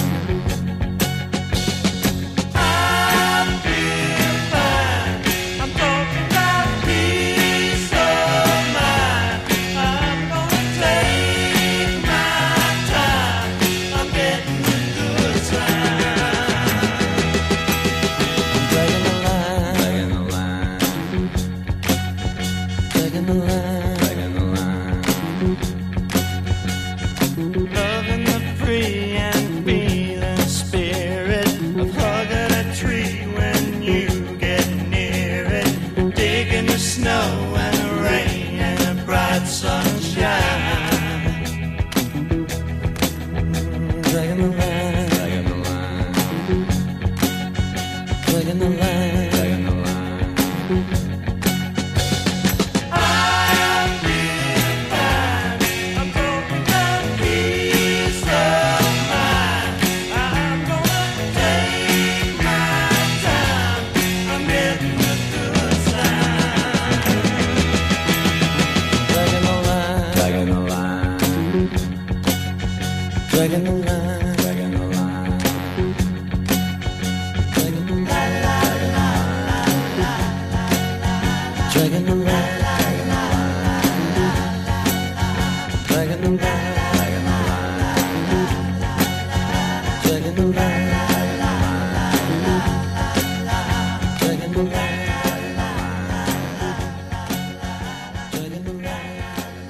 I feel fine. I'm talking about peace of mind. I'm gonna take my time. I'm getting the good time. Taking the line, taking the line, taking the line, taking the line. Loving the free and feeling spirit of hugging a tree when you get near it, digging the snow and the rain and the bright sunshine. Taking the line, taking the line, taking the line, taking the line. I feel fine. I'm talking about peace of mind. I'm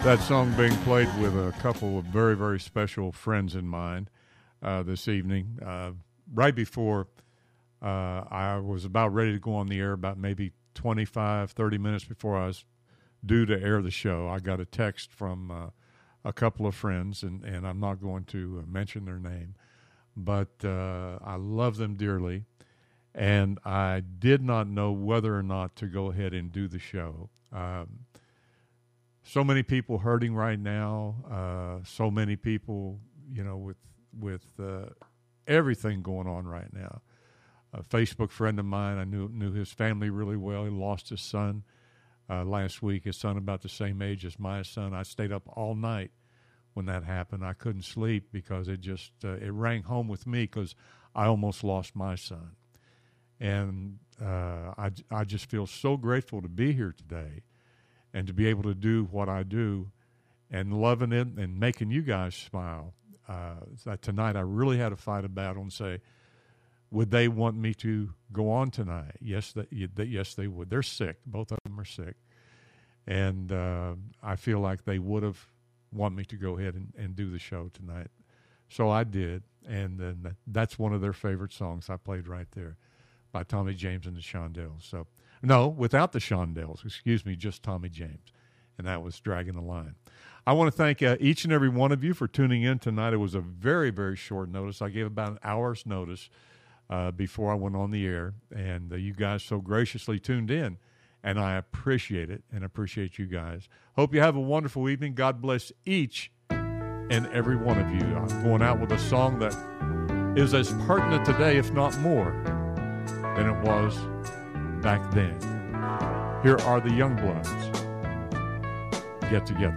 That song being played with a couple of very, very special friends in mind uh, this evening. Uh, right before uh, I was about ready to go on the air, about maybe twenty-five, thirty minutes before I was due to air the show, I got a text from uh, a couple of friends, and, and I'm not going to mention their name, but uh, I love them dearly, and I did not know whether or not to go ahead and do the show. Um, So many people hurting right now. Uh, so many people, you know, with with uh, everything going on right now. A Facebook friend of mine, I knew knew his family really well. He lost his son uh, last week. His son about the same age as my son. I stayed up all night when that happened. I couldn't sleep because it just uh, it rang home with me because I almost lost my son. And uh, I I just feel so grateful to be here today, and to be able to do what I do and loving it and making you guys smile. Uh, that tonight I really had to fight a battle and say, would they want me to go on tonight? Yes, they, yes, they would. They're sick. Both of them are sick. And uh, I feel like they would have want me to go ahead and, and do the show tonight. So I did. And then that's one of their favorite songs I played right there by Tommy James and the Shondells. So, no, without the Shondells, excuse me, just Tommy James. And that was Dragging the Line. I want to thank uh, each and every one of you for tuning in tonight. It was a very, very short notice. I gave about an hour's notice uh, before I went on the air. And uh, you guys so graciously tuned in. And I appreciate it and appreciate you guys. Hope you have a wonderful evening. God bless each and every one of you. I'm going out with a song that is as pertinent today, if not more, than it was back then. Here are the Youngbloods. Get Together.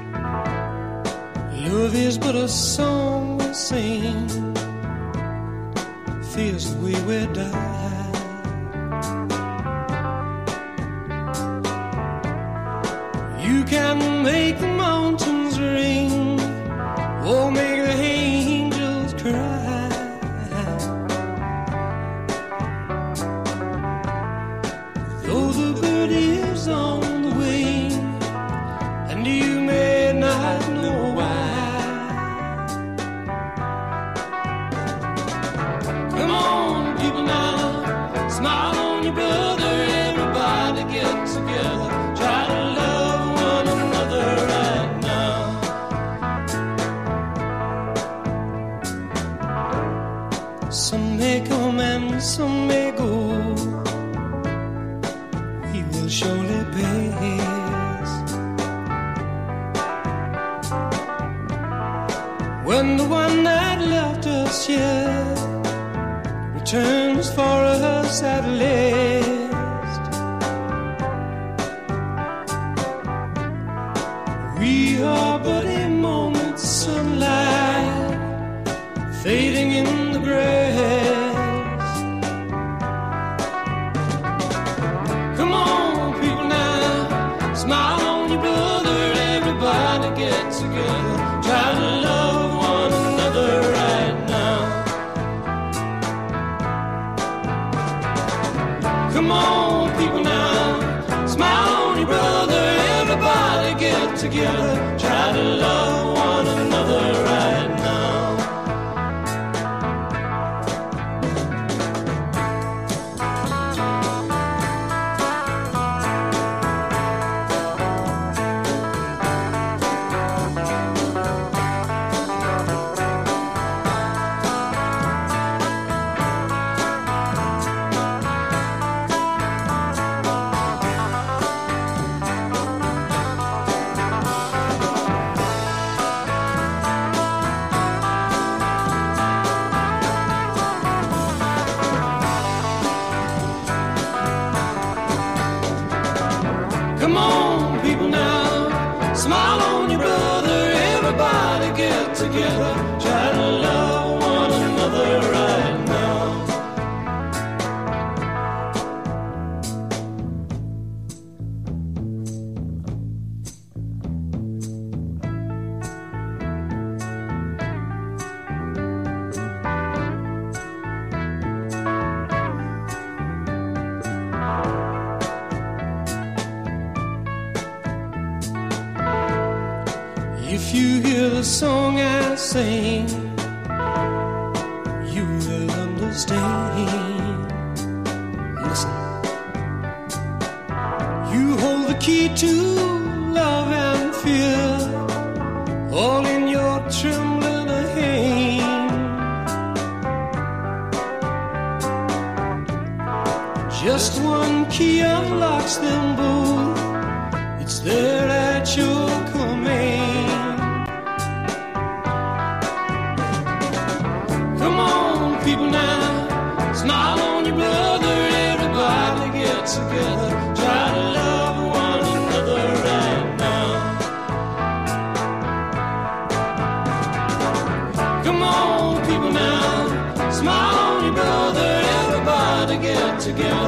Love is but a song we sing, feels the way we die. You can make the mountains ring, or make the angels cry. Though the bird is on the wing, and you may not know why. Come on, people now, smile on your brother. Everybody get together, try to love one another right now. Some may come and some may go, we will surely pass. When the one that left us here returns for us at last, we are but a moment's sunlight fading in the grass. Come on, people now, smile on your brother. Everybody get together, try to love one another right now. Come on, people now, smile on your brother. Everybody get together, try to love one another right now. Come on, people now, smile on your brother. Everybody get together, try to love one another right now. If you hear the song I sing, you will understand. Listen. You hold the key to love and fear, all in your trembling hand. Just one key unlocks them both. It's there at your command. Come on, people now, smile on your brother. Everybody get together. Try to love one another right now. Come on, people now, smile on your brother. Everybody get together.